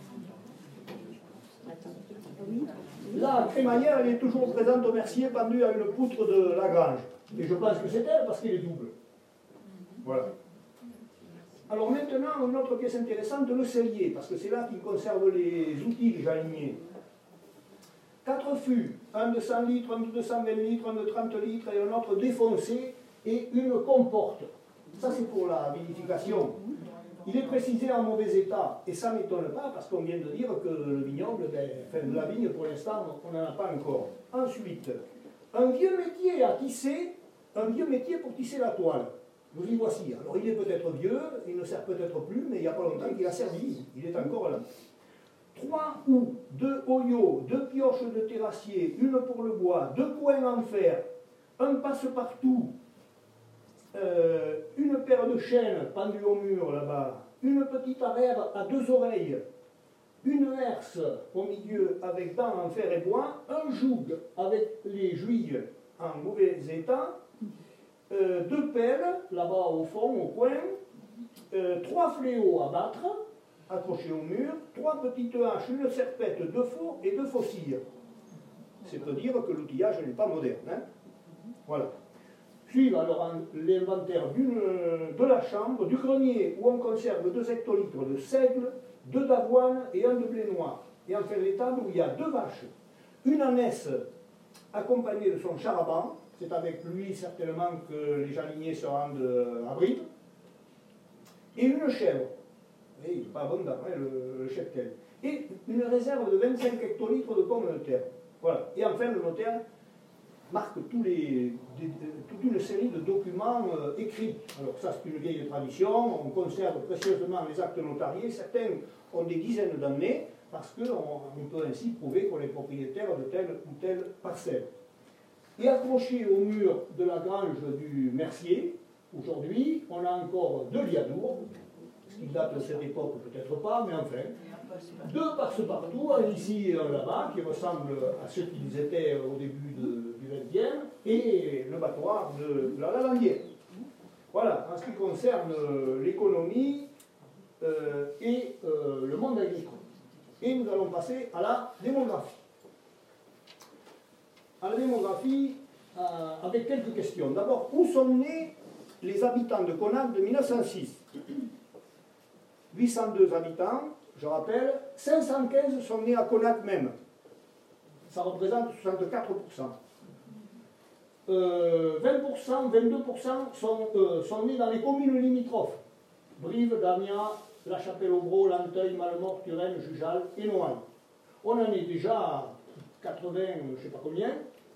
La crémaillère, elle est toujours présente au Mercier, pendue à une poutre de la grange. Et je pense que c'est elle parce qu'elle est double. Voilà. Alors maintenant, une autre pièce intéressante, le cellier, parce que c'est là qu'il conserve les outils des jaliniers. Quatre fûts, un de cent litres, un de deux cent vingt litres, un de trente litres et un autre défoncé, et une comporte. Ça c'est pour la vinification. Il est précisé en mauvais état, et ça ne m'étonne pas, parce qu'on vient de dire que le vignoble, ben, enfin, de la vigne pour l'instant, on n'en a pas encore. Ensuite, un vieux métier à tisser, un vieux métier pour tisser la toile. Nous y voici. Alors il est peut-être vieux, il ne sert peut-être plus, mais il n'y a pas longtemps qu'il a servi, il est encore là. Trois houes, deux hoyaux, deux pioches de terrassier, une pour le bois, deux poings en fer, un passe-partout, euh, une paire de chaînes pendues au mur là-bas, une petite arère à deux oreilles, une herse au milieu avec dents en fer et bois, un joug avec les juilles en mauvais état, euh, deux pelles là-bas au fond, au coin, euh, trois fléaux à battre, accrochés au mur, trois petites haches, une serpette, deux faux et deux faucilles. C'est peu dire que l'outillage n'est pas moderne. Hein. Voilà. Suivent alors l'inventaire de la chambre, du grenier où on conserve deux hectolitres de seigle, deux d'avoine et un de blé noir. Et enfin l'étable où il y a deux vaches, une ânesse accompagnée de son charaban, c'est avec lui certainement que les jaliniers se rendent à Brive, et une chèvre. Et il n'est pas abondant, hein, le, le cheptel. Et une réserve de vingt-cinq hectolitres de pommes de terre. Voilà. Et enfin, le notaire marque tous les, des, toute une série de documents euh, écrits. Alors ça, c'est une vieille tradition. On conserve précieusement les actes notariés. Certains ont des dizaines d'années, parce qu'on on peut ainsi prouver qu'on est propriétaire de telle ou telle parcelle. Et accroché au mur de la grange du Mercier, aujourd'hui, on a encore deux liadours. Ce qui date de cette époque, peut-être pas, mais enfin, deux passe-partout, un ici et un là-bas, qui ressemblent à ceux qu'ils étaient au début de, du vingtième, et le battoir de, de la lavandière. Voilà, en ce qui concerne l'économie euh, et euh, le monde agricole. Et nous allons passer à la démographie. À la démographie, euh, avec quelques questions. D'abord, où sont nés les habitants de Connacht de mille neuf cent six? huit cent deux habitants, je rappelle, cinq cent quinze sont nés à Connacht même. Ça représente soixante-quatre pour cent. Euh, vingt pour cent, vingt-deux pour cent sont, euh, sont nés dans les communes limitrophes. Brive, Damia, La Chapelle-Aubreau, Lanteuil, Malemort, Turenne, Jujal et Noailles. On en est déjà à quatre-vingts, je ne sais pas combien.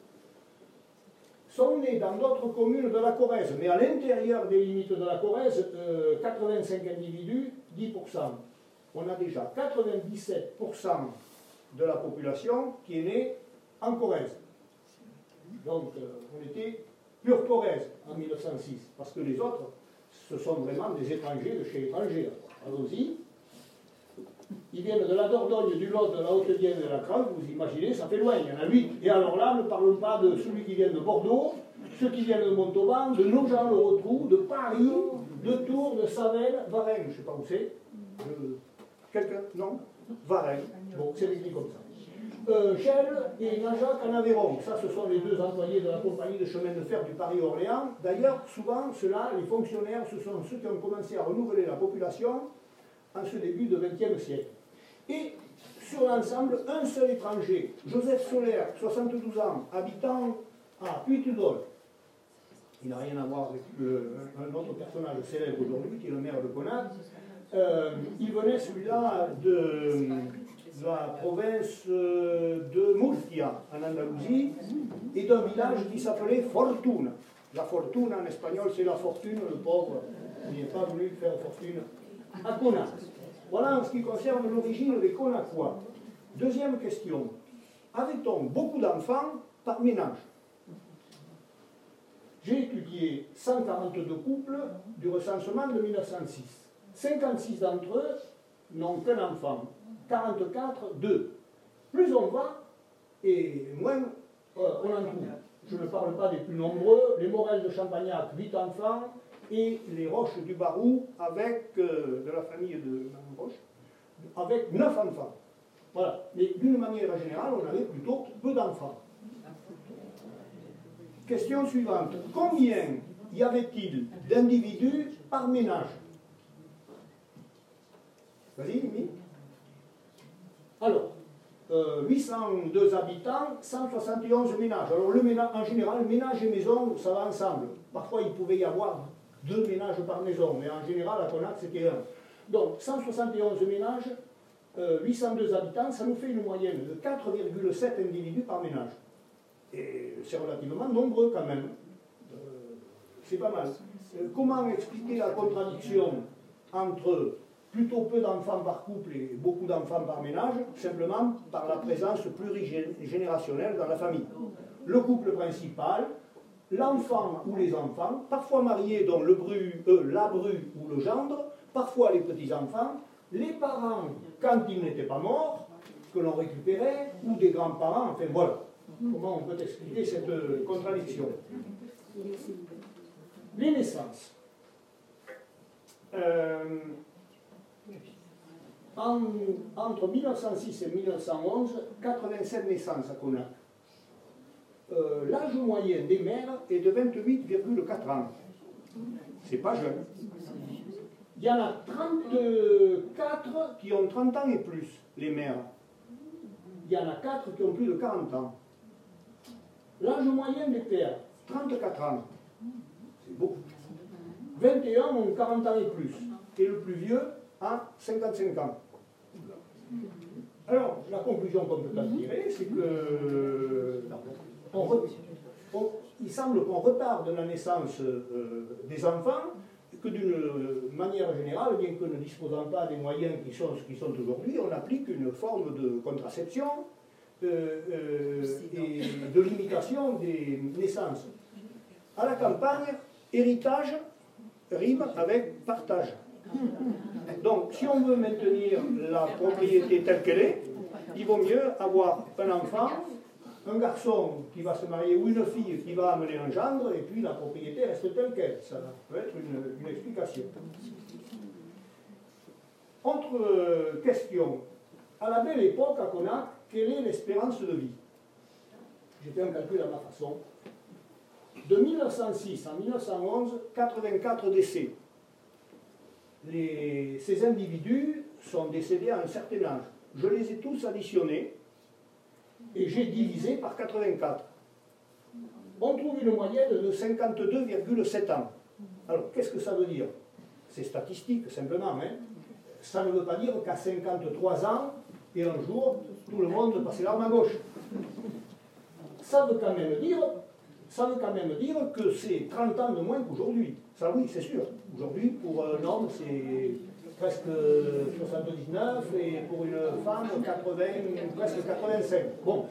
Sont nés dans d'autres communes de la Corrèze, mais à l'intérieur des limites de la Corrèze, euh, quatre-vingt-cinq individus, dix pour cent. On a déjà quatre-vingt-dix-sept pour cent de la population qui est née en Corrèze. Donc euh, on était pure Corrèze en mille neuf cent six, parce que les autres, ce sont vraiment des étrangers de chez étrangers. Allons-y. Ils viennent de la Dordogne, du Lot, de la Haute-Vienne et de la Creuse, vous imaginez, ça fait loin, il y en a huit. Et alors là, ne parlons pas de celui qui vient de Bordeaux, ceux qui viennent de Montauban, de Nogent-le-Rotrou, de Paris, de Tours, de Saverne, Varennes, je ne sais pas où c'est. Je... Quelqu'un? Non? Varennes. Bon, c'est écrit comme ça. Euh, Chelles et Najac en Aveyron. Ça, ce sont les deux employés de la compagnie de chemin de fer du Paris-Orléans. D'ailleurs, souvent, ceux-là, les fonctionnaires, ce sont ceux qui ont commencé à renouveler la population en ce début du vingtième siècle. Et sur l'ensemble, un seul étranger, Joseph Solaire, soixante-douze ans, habitant à Puy-Tudol. Il n'a rien à voir avec le, un autre personnage célèbre aujourd'hui, qui est le maire de Connacht. Euh, il venait celui-là de, de la province de Murcia, en Andalousie, et d'un village qui s'appelait Fortuna. La fortune en espagnol, c'est la fortune, le pauvre, il n'est pas voulu faire fortune à Connacht. Voilà en ce qui concerne l'origine des Connachtois. Deuxième question. Avait-on beaucoup d'enfants par ménage? J'ai étudié cent quarante-deux couples du recensement de mille neuf cent six. cinquante-six d'entre eux n'ont qu'un enfant. quarante-quatre, deux. Plus on va, et moins euh, on en trouve. Je ne parle pas des plus nombreux, les Morels de Champagnac, huit enfants, et les Roches du Barou, avec, euh, de la famille de Mme Roche, avec neuf enfants. Voilà. Mais d'une manière générale, on avait plutôt peu d'enfants. Question suivante. Combien y avait-il d'individus par ménage? Vas-y, Mimi. Alors, euh, huit cent deux habitants, cent soixante et onze ménages. Alors, le ménage, en général, ménage et maison, ça va ensemble. Parfois, il pouvait y avoir deux ménages par maison, mais en général, à Connac, c'était un. Donc, cent soixante et onze ménages, euh, huit cent deux habitants, ça nous fait une moyenne de quatre virgule sept individus par ménage. Et c'est relativement nombreux quand même. Euh, c'est pas mal. Euh, comment expliquer la contradiction entre plutôt peu d'enfants par couple et beaucoup d'enfants par ménage? Simplement par la présence plurigénérationnelle dans la famille. Le couple principal, l'enfant ou les enfants, parfois mariés dont le bru, euh, la bru ou le gendre, parfois les petits-enfants, les parents quand ils n'étaient pas morts, que l'on récupérait, ou des grands-parents, enfin voilà. Comment on peut expliquer cette euh, contradiction? Les naissances. Euh, en, entre mille neuf cent six et mille neuf cent onze, quatre-vingt-sept naissances à Connac. Euh, L'âge moyen des mères est de vingt-huit virgule quatre ans. C'est pas jeune. Il y en a trente-quatre qui ont trente ans et plus, les mères. Il y en a quatre qui ont plus de quarante ans. L'âge moyen des pères, trente-quatre ans. C'est beaucoup. vingt et un ont quarante ans et plus. Et le plus vieux a cinquante-cinq ans. Alors, la conclusion qu'on peut en tirer, c'est que on, on, il semble qu'on retarde la naissance euh, des enfants, que d'une manière générale, bien que ne disposant pas des moyens qui sont ce qui sont aujourd'hui, on applique une forme de contraception euh, euh, et de limitation des naissances. À la campagne, héritage rime avec partage. Donc, si on veut maintenir la propriété telle qu'elle est, il vaut mieux avoir un enfant, un garçon qui va se marier ou une fille qui va amener un gendre, et puis la propriété reste telle qu'elle. Ça peut être une, une explication. Autre question. À la belle époque, à Connac, quelle est l'espérance de vie? J'ai fait un calcul à ma façon. De mille neuf cent six à mille neuf cent onze, quatre-vingt-quatre décès. Les, ces individus sont décédés à un certain âge. Je les ai tous additionnés et j'ai divisé par quatre-vingt-quatre. On trouve une moyenne de cinquante-deux virgule sept ans. Alors, qu'est-ce que ça veut dire? C'est statistique, simplement. Hein. Ça ne veut pas dire qu'à cinquante-trois ans, et un jour, tout le monde passait l'arme à gauche. Ça veut quand même dire, ça veut quand même dire que c'est trente ans de moins qu'aujourd'hui. Ça, oui, c'est sûr. Aujourd'hui, pour un homme, c'est presque soixante-dix-neuf, et pour une femme, quatre-vingts, presque quatre-vingt-cinq. Bon.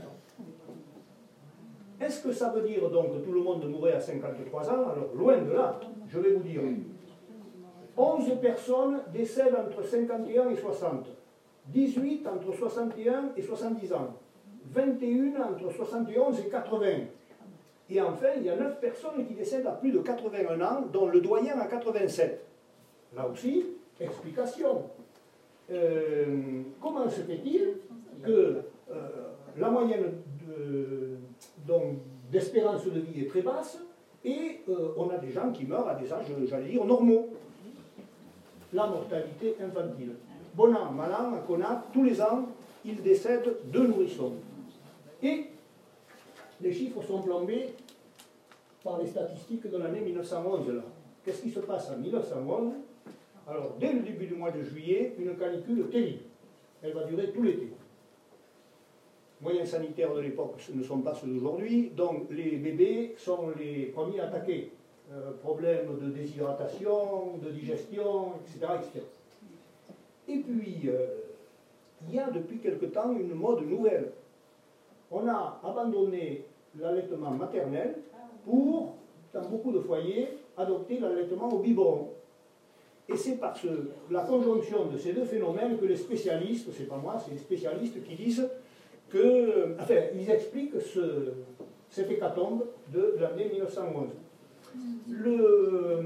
Est-ce que ça veut dire donc que tout le monde mourrait à cinquante-trois ans? Alors, loin de là, je vais vous dire. onze personnes décèdent entre cinquante et un et soixante. dix-huit entre soixante et un et soixante-dix ans. vingt et un entre soixante et onze et quatre-vingts. Et enfin, il y a neuf personnes qui décèdent à plus de quatre-vingt-un ans, dont le doyen à quatre-vingt-sept. Là aussi, explication. Euh, comment se fait-il que euh, la moyenne d'espérance de, de vie est très basse et euh, on a des gens qui meurent à des âges, j'allais dire, normaux? La mortalité infantile. Bon an, mal an, à Connac, tous les ans, il décède deux nourrissons. Et les chiffres sont plombés par les statistiques de l'année mille neuf cent onze. Qu'est-ce qui se passe en mille neuf cent onze? Alors, dès le début du mois de juillet, une canicule terrible. Elle va durer tout l'été. Les moyens sanitaires de l'époque ne sont pas ceux d'aujourd'hui, donc les bébés sont les premiers attaqués. Euh, problèmes de déshydratation, de digestion, et cetera et cetera. Et puis, euh, il y a depuis quelque temps une mode nouvelle. On a abandonné l'allaitement maternel pour, dans beaucoup de foyers, adopter l'allaitement au biberon. Et c'est par ce, la conjonction de ces deux phénomènes que les spécialistes, c'est pas moi, c'est les spécialistes qui disent que, enfin, ils expliquent ce, cette hécatombe de l'année mille neuf cent onze. Le,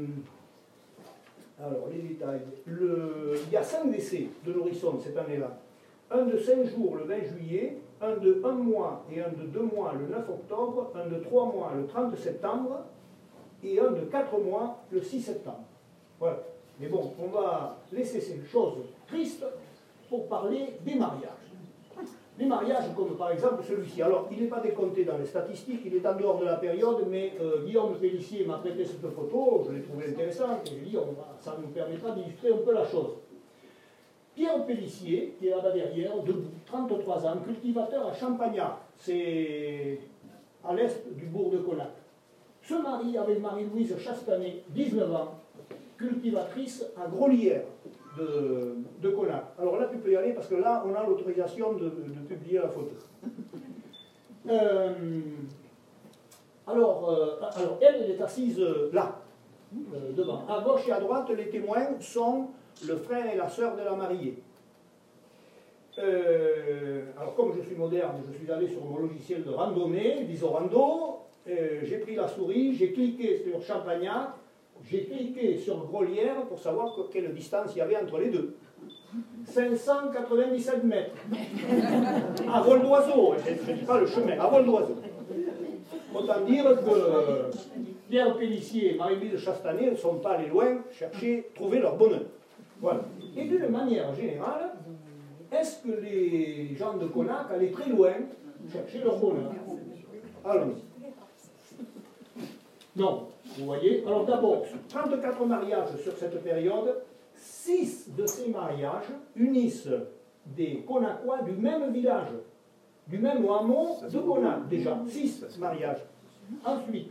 alors, les détails. Le, il y a cinq décès de nourrissons cette année-là. Un de cinq jours le vingt juillet, un de un mois et un de deux mois le neuf octobre, un de trois mois le trente septembre et un de quatre mois le six septembre. Voilà. Mais bon, on va laisser ces choses tristes pour parler des mariages. Les mariages, comme par exemple celui-ci. Alors, il n'est pas décompté dans les statistiques, il est en dehors de la période, mais euh, Guillaume Pellissier m'a prêté cette photo, je l'ai trouvée intéressante, et j'ai dit, on va, ça nous permettra d'illustrer un peu la chose. Pierre Pellissier, qui est là-bas derrière, debout, trente-trois ans, cultivateur à Champagnat, c'est à l'est du bourg de Connac. Se marie avec Marie-Louise Chastanet, dix-neuf ans, cultivatrice à Grolière de, de Connac. Alors là, tu peux y aller parce que là, on a l'autorisation de, de publier la photo. Euh, alors, euh, alors, elle, elle est assise là, euh, devant. À gauche et à droite, les témoins sont le frère et la sœur de la mariée. Euh, alors, comme je suis moderne, je suis allé sur mon logiciel de randonnée, d'Isorando, euh, j'ai pris la souris, j'ai cliqué sur Champagnat, j'ai cliqué sur Grolière pour savoir quelle distance il y avait entre les deux. cinq cent quatre-vingt-dix-sept mètres. À vol d'oiseau, je ne dis pas le chemin, à vol d'oiseau. Autant dire que Pierre Pellissier et Marie-Louise Chastanet ne sont pas allés loin chercher, trouver leur bonheur. Voilà. Et d'une manière générale, est-ce que les gens de Connac allaient très loin chercher leur bonheur? Allons-y. Non, vous voyez. Alors d'abord, trente-quatre mariages sur cette période, six de ces mariages unissent des Conacois du même village, du même hameau de Connac, déjà. six mariages. Ensuite,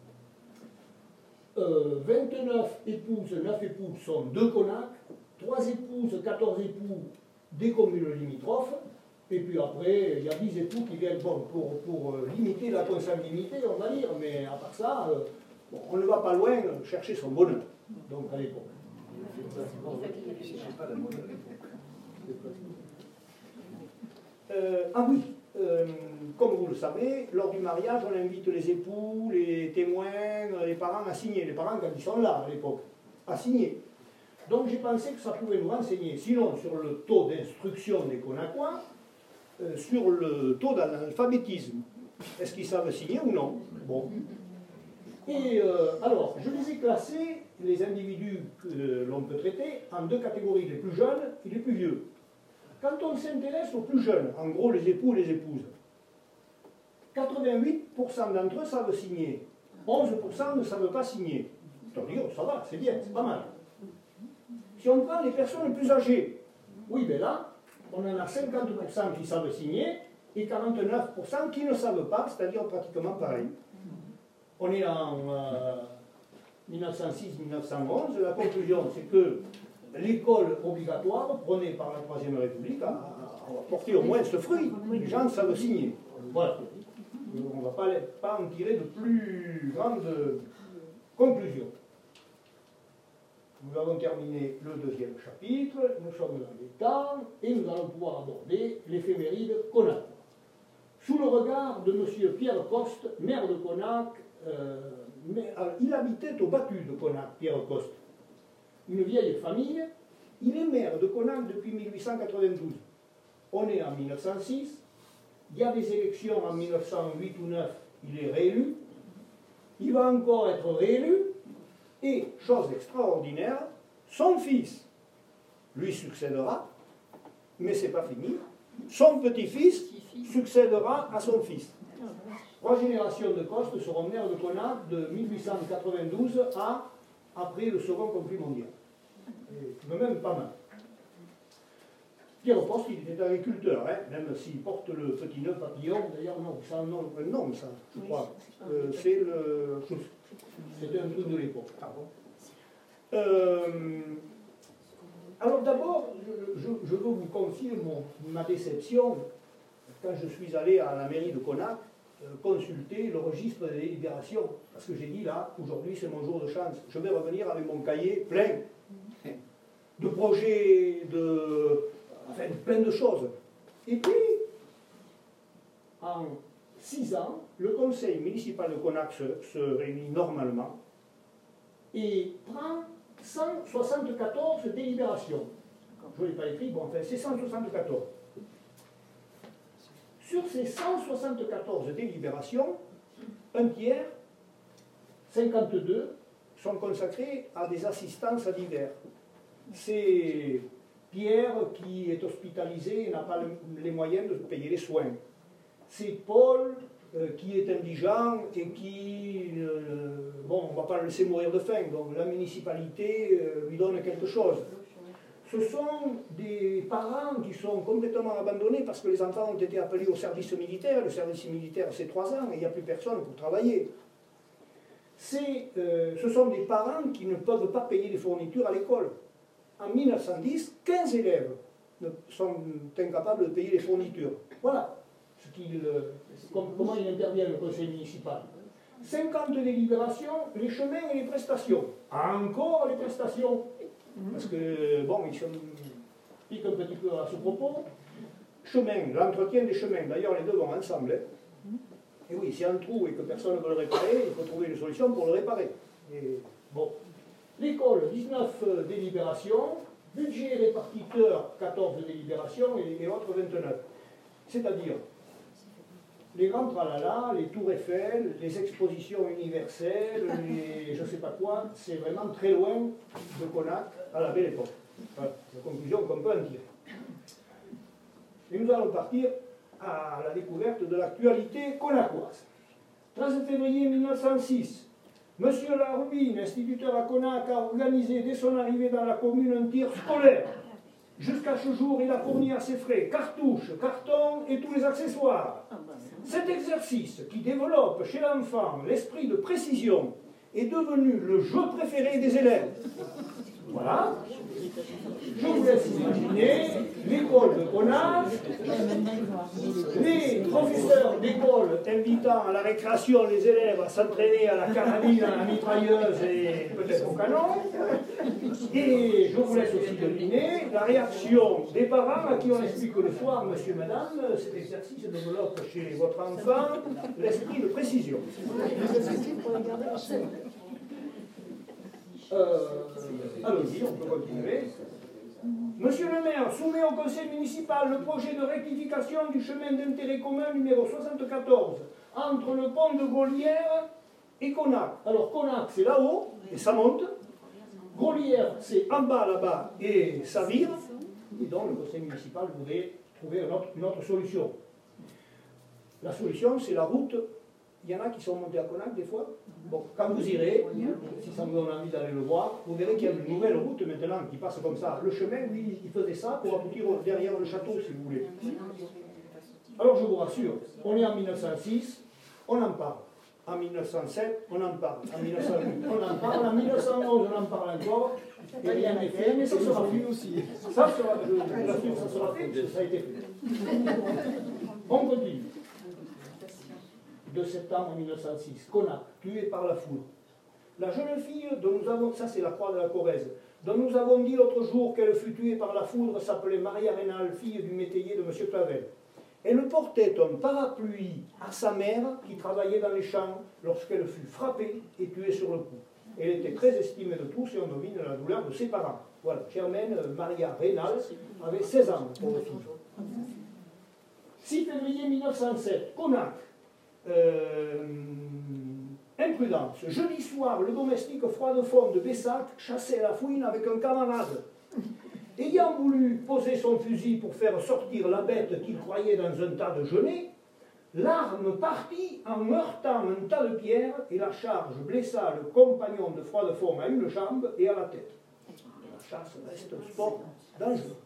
euh, vingt-neuf épouses, neuf époux sont de Connac, trois épouses, quatorze époux des communes limitrophes, et puis après, il y a dix époux qui viennent bon, pour, pour euh, limiter la consanguinité, on va dire, mais à part ça, euh, bon, on ne va pas loin chercher son bonheur, donc à l'époque. Euh, ah oui, euh, comme vous le savez, lors du mariage, on invite les époux, les témoins, les parents à signer. Les parents, quand ils sont là à l'époque, à signer. Donc j'ai pensé que ça pouvait nous renseigner, sinon sur le taux d'instruction des Conacois, euh, sur le taux d'analphabétisme. Est-ce qu'ils savent signer ou non? Bon. Et euh, alors, je les ai classés, les individus que euh, l'on peut traiter, en deux catégories, les plus jeunes et les plus vieux. Quand on s'intéresse aux plus jeunes, en gros les époux et les épouses, quatre-vingt-huit pour cent d'entre eux savent signer, onze pour cent ne savent pas signer. C'est-à-dire, ça va, c'est bien, c'est pas mal. Si on prend les personnes les plus âgées, oui, bien là, on en a cinquante pour cent qui savent signer et quarante-neuf pour cent qui ne savent pas, c'est-à-dire pratiquement pareil. On est en euh, mille neuf cent six mille neuf cent onze, la conclusion c'est que l'école obligatoire, prônée par la Troisième République, a, a porté au moins ce fruit. Les gens savent signer. Voilà. On ne va pas, pas en tirer de plus grandes conclusions. Nous avons terminé le deuxième chapitre, nous sommes dans les temps, et nous allons pouvoir aborder l'éphéméride Connac. Sous le regard de M. Pierre Coste, maire de Connac, euh, mais, alors, il habitait au Battu de Connac, Pierre Coste. Une vieille famille, il est maire de Connac depuis mille huit cent quatre-vingt-douze. On est en mille neuf cent six, il y a des élections en mille neuf cent huit ou neuf, il est réélu, il va encore être réélu, et, chose extraordinaire, son fils lui succédera, mais ce n'est pas fini, son petit-fils succédera à son fils. Trois générations de Coste seront maires de Connac de mille huit cent quatre-vingt-douze à après le second conflit mondial. Et même pas mal. Pierre Coste, il était agriculteur, hein, même s'il porte le petit nœud papillon, d'ailleurs non, ça non, non ça, je crois. Euh, c'est le. C'était un truc de l'époque. Euh, alors d'abord, je, je, je veux vous confier mon, ma déception quand je suis allé à la mairie de Connac euh, consulter le registre des délibérations. Parce que j'ai dit là, aujourd'hui c'est mon jour de chance. Je vais revenir avec mon cahier plein de projets, de, enfin, plein de choses. Et puis, en six ans, le conseil municipal de Connac se, se réunit normalement et prend cent soixante-quatorze délibérations. Je ne l'ai pas écrit, bon, enfin, c'est cent soixante-quatorze. Sur ces cent soixante-quatorze délibérations, un tiers, cinquante-deux, sont consacrés à des assistances à divers. C'est Pierre qui est hospitalisé et n'a pas les moyens de payer les soins. C'est Paul euh, qui est indigent et qui, euh, bon, on ne va pas le laisser mourir de faim, donc la municipalité euh, lui donne quelque chose. Ce sont des parents qui sont complètement abandonnés parce que les enfants ont été appelés au service militaire. Le service militaire, c'est trois ans et il n'y a plus personne pour travailler. Euh, ce sont des parents qui ne peuvent pas payer les fournitures à l'école. En mille neuf cent dix, quinze élèves sont incapables de payer les fournitures. Voilà ce qu'il, euh, comment il intervient le conseil municipal. cinquante délibérations, les chemins et les prestations. Encore les prestations. Parce que, bon, ils piquent un petit peu à ce propos. Chemin, l'entretien des chemins, d'ailleurs les deux vont ensemble. Hein. Et oui, s'il y a un trou et que personne ne veut le réparer, il faut trouver une solution pour le réparer. Et, bon. L'école, dix-neuf délibérations, budget répartiteur, quatorze délibérations et, et l'autre vingt-neuf. C'est-à-dire, les grands tralala, les tours Eiffel, les expositions universelles, les je ne sais pas quoi, c'est vraiment très loin de Connac à la belle époque. Voilà, la conclusion qu'on peut en tirer. Et nous allons partir à la découverte de l'actualité connacoise. treize février mille neuf cent six, Monsieur Larubine, instituteur à Connac, a organisé dès son arrivée dans la commune un tir scolaire. Jusqu'à ce jour, il a fourni à ses frais cartouches, cartons et tous les accessoires. Cet exercice, qui développe chez l'enfant l'esprit de précision, est devenu le jeu préféré des élèves. Voilà. Je vous laisse imaginer l'école de Connac, les professeurs d'école invitant à la récréation les élèves à s'entraîner à la carabine, à la mitrailleuse et peut-être au canon. Et je vous laisse aussi deviner la réaction des parents à qui on explique le soir, monsieur, madame, cet exercice développe chez votre enfant l'esprit de précision. Euh, Allons-y, on peut continuer. Monsieur le maire soumet au conseil municipal le projet de rectification du chemin d'intérêt commun numéro soixante-quatorze entre le pont de Gaulière et Connac. Alors Connac c'est là-haut et ça monte. Gaulière c'est en bas là-bas et ça vire. Et donc le conseil municipal voudrait trouver une autre, une autre solution. La solution c'est la route. Il y en a qui sont montés à Connac des fois. Bon, quand vous irez, si ça vous donne envie d'aller le voir, vous verrez qu'il y a une nouvelle route maintenant qui passe comme ça. Le chemin, lui, il faisait ça pour aboutir derrière le château, si vous voulez. Alors je vous rassure, on est en mille neuf cent six, on en parle. En mille neuf cent sept, on en parle. En mille neuf cent huit, on en parle. En mille neuf cent onze, on en parle encore. Et rien n'est fait, mais ça sera fait aussi. Ça sera, je, la suite, ça sera fait, ça a été fait. On continue. De septembre mille neuf cent six, Connac, tué par la foudre. La jeune fille dont nous avons, ça c'est la croix de la Corrèze, dont nous avons dit l'autre jour qu'elle fut tuée par la foudre s'appelait Maria Rénal, fille du métayer de M. Clavel. Elle portait un parapluie à sa mère qui travaillait dans les champs lorsqu'elle fut frappée et tuée sur le coup. Elle était très estimée de tous et on devine la douleur de ses parents. Voilà, Germaine Maria Rénal avait seize ans pour le fille. six février mille neuf cent sept, Connac. Euh, imprudence. Jeudi soir, le domestique Froidefond de Bessac chassait la fouine avec un camarade. Ayant voulu poser son fusil pour faire sortir la bête qu'il croyait dans un tas de genêts, l'arme partit en heurtant un tas de pierres et la charge blessa le compagnon de Froidefond à une jambe et à la tête. La chasse reste un sport dangereux.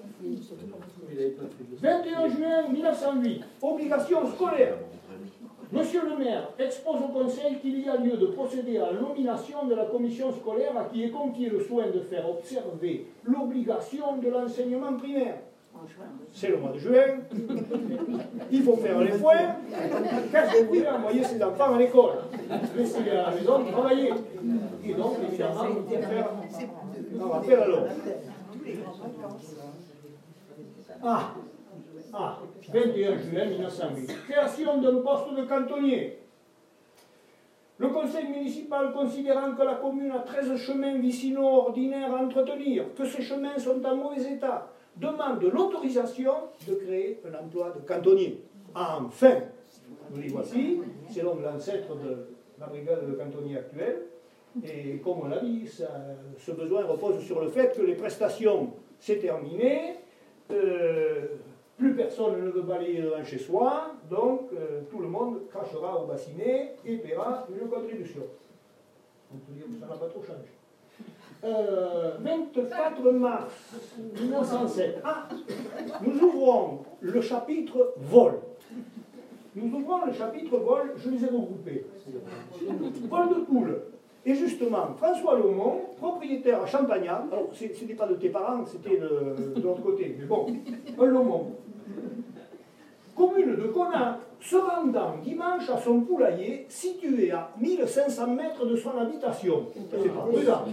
vingt et un juin mille neuf cent huit, obligation scolaire. Monsieur le maire expose au conseil qu'il y a lieu de procéder à la nomination de la commission scolaire à qui est confié le soin de faire observer l'obligation de l'enseignement primaire. C'est le mois de juin, il faut faire les points. Qu'est-ce que vous voulez envoyer ses enfants à l'école? Laissez-les à la maison travailler. Et donc, évidemment, il faut faire un rappel à l'ordre. Ah, Ah, vingt et un juin mille neuf cent huit. Création d'un poste de cantonnier. Le conseil municipal, considérant que la commune a treize chemins vicinaux ordinaires à entretenir, que ces chemins sont en mauvais état, demande l'autorisation de créer un emploi de cantonnier. Enfin, nous y voici, c'est donc l'ancêtre de la brigade de cantonnier actuelle, et comme on l'a dit, ça, ce besoin repose sur le fait que les prestations, c'est terminé, euh, plus personne ne veut balayer devant chez soi, donc euh, tout le monde crachera au bassinet et paiera une contribution. On peut dire que ça n'a pas trop changé. Euh, vingt-quatre mars mille neuf cent sept. Ah, nous ouvrons le chapitre vol. Nous ouvrons le chapitre vol, je les ai regroupés. Vol de poule. Et justement, François Lomont, propriétaire à Champagnat, alors ce n'était pas de tes parents, c'était de, de l'autre côté, mais bon, un Lomont. Commune de Conat, se rendant dimanche à son poulailler, situé à mille cinq cents mètres de son habitation. C'est pas prudent.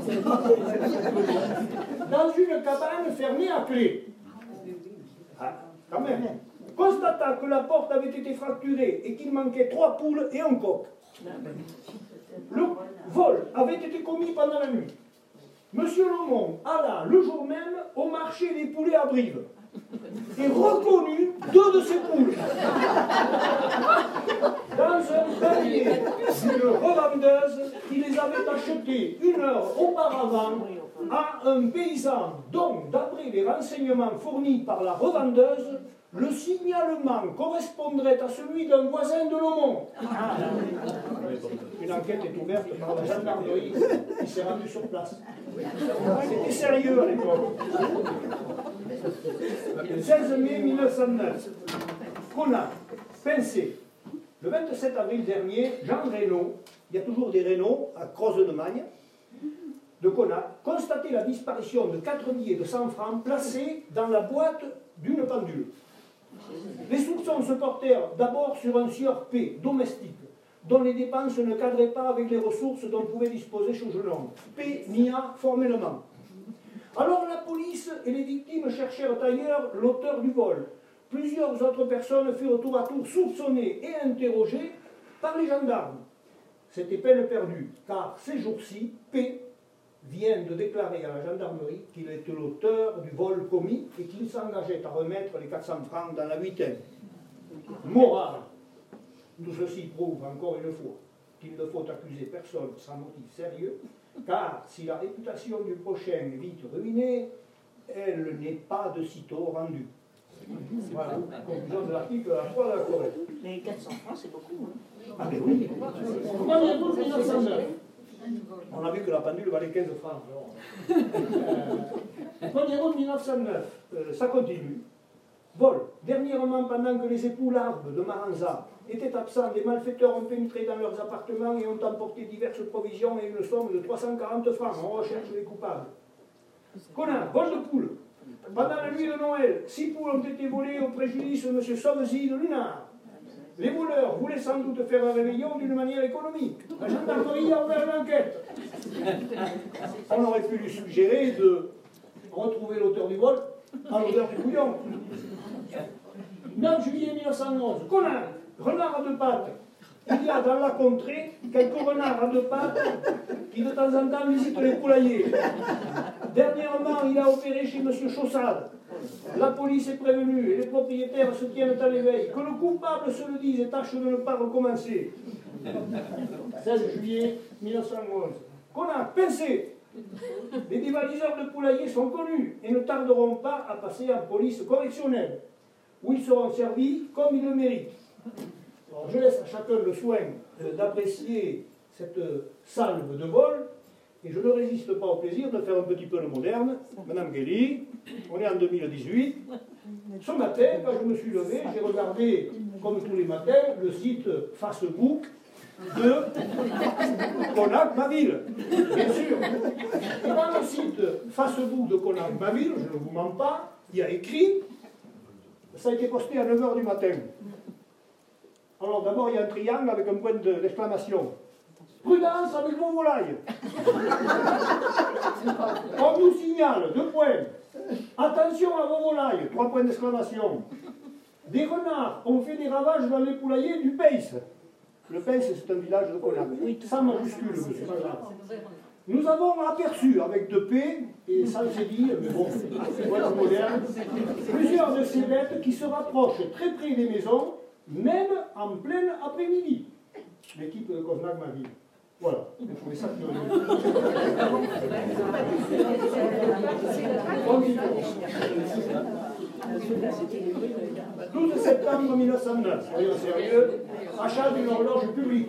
Dans une cabane fermée à clé. Ah, quand même. Constata que la porte avait été fracturée et qu'il manquait trois poules et un coq. Le vol avait été commis pendant la nuit. Monsieur Lomont alla le jour même au marché des poulets à Brive et reconnut deux de ses poules dans un panier d'une revendeuse qui les avait achetées une heure auparavant à un paysan dont, d'après les renseignements fournis par la revendeuse, le signalement correspondrait à celui d'un voisin de Lomont. Une enquête est ouverte par la gendarmerie qui s'est rendue sur place. C'était sérieux à l'époque. Le seize mai mille neuf cent neuf, Conat, Pincé. Le vingt-sept avril dernier, Jean Reynaud, il y a toujours des Reynaud à Croze-de-Magne, de Conat, constatait la disparition de quatre billets de cent francs placés dans la boîte d'une pendule. Les soupçons se portèrent d'abord sur un sieur P, domestique, dont les dépenses ne cadraient pas avec les ressources dont pouvait disposer ce jeune homme. P nia formellement. Alors la police et les victimes cherchèrent ailleurs l'auteur du vol. Plusieurs autres personnes furent tour à tour soupçonnées et interrogées par les gendarmes. C'était peine perdue, car ces jours-ci, P vient de déclarer à la gendarmerie qu'il était l'auteur du vol commis et qu'il s'engageait à remettre les quatre cents francs dans la huitaine. Morale. Tout ceci prouve encore une fois qu'il ne faut accuser personne sans motif sérieux, car si la réputation du prochain est vite ruinée, elle n'est pas de sitôt rendue. Voilà, conclusion de l'article à la fois de la Corée. Mais quatre cents francs, c'est beaucoup. Hein. Ah, mais oui. premier août mille neuf cent neuf. On a vu que la pendule valait quinze francs. Euh, premier août mille neuf cent neuf, euh, ça continue. Vol. Dernièrement, pendant que les époux Larbe de Maranza étaient absents, des malfaiteurs ont pénétré dans leurs appartements et ont emporté diverses provisions et une somme de trois cent quarante francs. On recherche les coupables. Conat, vol de poule. Pendant la nuit de Noël, six poules ont été volées au préjudice de M. Sauvezy de Lunard. Les voleurs voulaient sans doute faire un réveillon d'une manière économique. La gendarmerie a ouvert une enquête. On aurait pu lui suggérer de retrouver l'auteur du vol à l'odeur du bouillon. neuf juillet mille neuf cent onze, Conat, renard à deux pattes. Il y a dans la contrée quelques renards à deux pattes qui de temps en temps visitent les poulaillers. Dernièrement, il a opéré chez M. Chaussade. La police est prévenue et les propriétaires se tiennent à l'éveil. Que le coupable se le dise et tâche de ne pas recommencer. seize juillet mille neuf cent onze. Conat, Pincé. Les dévaliseurs de poulaillers sont connus et ne tarderont pas à passer en police correctionnelle, où ils seront servis comme ils le méritent. Alors, je laisse à chacun le soin d'apprécier cette salve de vol, et je ne résiste pas au plaisir de faire un petit peu le moderne. Madame Guély, on est en deux mille dix-huit. Ce matin, quand je me suis levé, j'ai regardé, comme tous les matins, le site Facebook de Conat, ma ville, bien sûr. Et dans le site Facebook de Conat, ma ville, je ne vous mens pas, il y a écrit, ça a été posté à neuf heures du matin. Alors d'abord, il y a un triangle avec un point d'exclamation. Prudence avec vos volailles. On nous signale, deux points. Attention à vos volailles, trois points d'exclamation. Des renards ont fait des ravages dans les poulaillers du Pays. Le Pays, c'est un village de Conac. Sans majuscule, mais c'est pas grave. Nous avons aperçu, avec deux P, et ça c'est dit, mais bon, c'est vraiment moderne, plusieurs de ces bêtes qui se rapprochent très près des maisons, même en plein après-midi. L'équipe de Cosnac m'a dit. Voilà, je trouvais ça curieux. douze septembre mille neuf cent neuf, soyons sérieux, achat d'une horloge publique.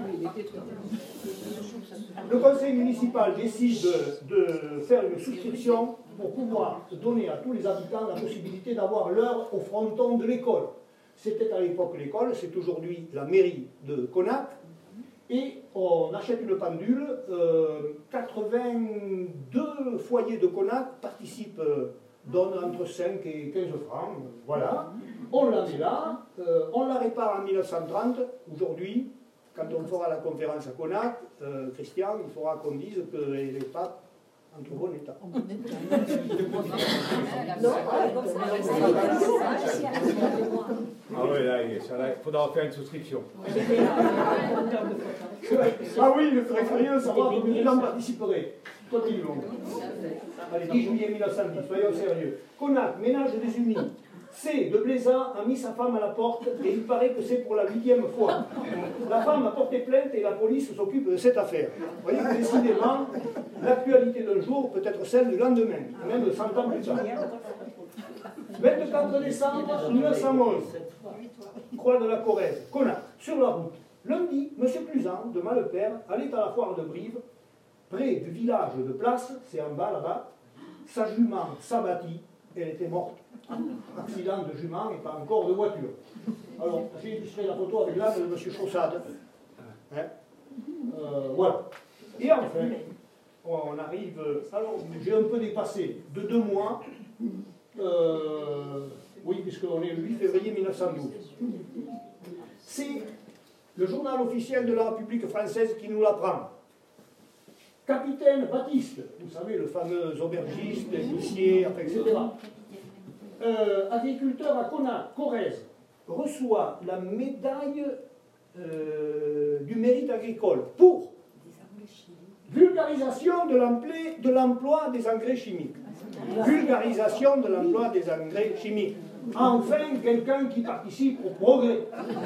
Le conseil municipal décide de, de faire une souscription pour pouvoir donner à tous les habitants la possibilité d'avoir l'heure au fronton de l'école. C'était à l'époque l'école, c'est aujourd'hui la mairie de Conac. Et on achète une pendule, euh, quatre-vingt-deux foyers de Conac participent, euh, donnent entre cinq et quinze francs, voilà. On la met là, euh, on la répare en mille neuf cent trente, aujourd'hui, quand on fera la conférence à Conac, euh, Christian, il faudra qu'on dise qu'elle n'est pas en trop bon état. Ah oui, là, il faudra faire une souscription. Ah oui, le ferait curieux de savoir combien de gens participeraient. Toi qui long. Allez, dix juillet mille neuf cent dix, soyons sérieux. Conac, ménage des unis. C. de Blaisat a mis sa femme à la porte et il paraît que c'est pour la huitième fois. La femme a porté plainte et la police s'occupe de cette affaire. Vous voyez que décidément, l'actualité d'un jour peut être celle du lendemain, même cent ans plus tard. vingt-quatre décembre mille neuf cent onze, Croix de la Corrèze, Conac, sur la route. Lundi, M. Cluzan, de Malepère, allait à la foire de Brive, près du village de Place, c'est en bas là-bas. Sa jument s'abattit, elle était morte. Accident de jument et pas encore de voiture. Alors, j'ai illustré la photo avec l'âne de M. Chaussade. Hein euh, voilà. Et enfin, on arrive. Alors, j'ai un peu dépassé de deux mois. Euh, oui, puisqu'on est le huit février mille neuf cent douze. C'est le journal officiel de la République française qui nous l'apprend. Capitaine Baptiste, vous savez, le fameux aubergiste, épicier, et cetera, euh, agriculteur à Conac, Corrèze, reçoit la médaille euh, du mérite agricole pour vulgarisation de l'emploi des engrais chimiques. Vulgarisation de l'emploi des engrais chimiques. Enfin, quelqu'un qui participe au progrès.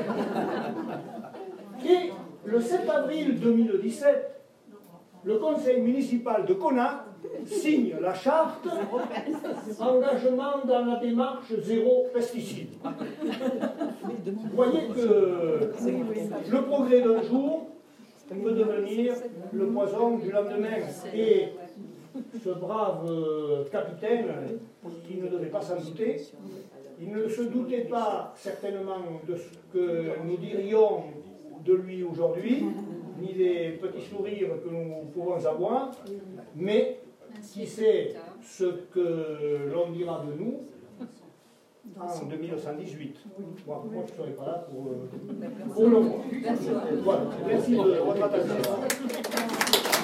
Et le sept avril deux mille dix-sept, le conseil municipal de Conac signe la charte engagement dans la démarche zéro pesticide. Vous voyez que le progrès d'un jour peut devenir le poison du lendemain. Et ce brave capitaine, qui ne devait pas s'en douter, il ne se doutait pas certainement de ce que nous dirions de lui aujourd'hui, ni des petits sourires que nous pouvons avoir, mais qui sait ce que l'on dira de nous en deux mille cent dix-huit. Moi, moi je ne serai pas là pour, pour le moment. Voilà. Merci de votre attention.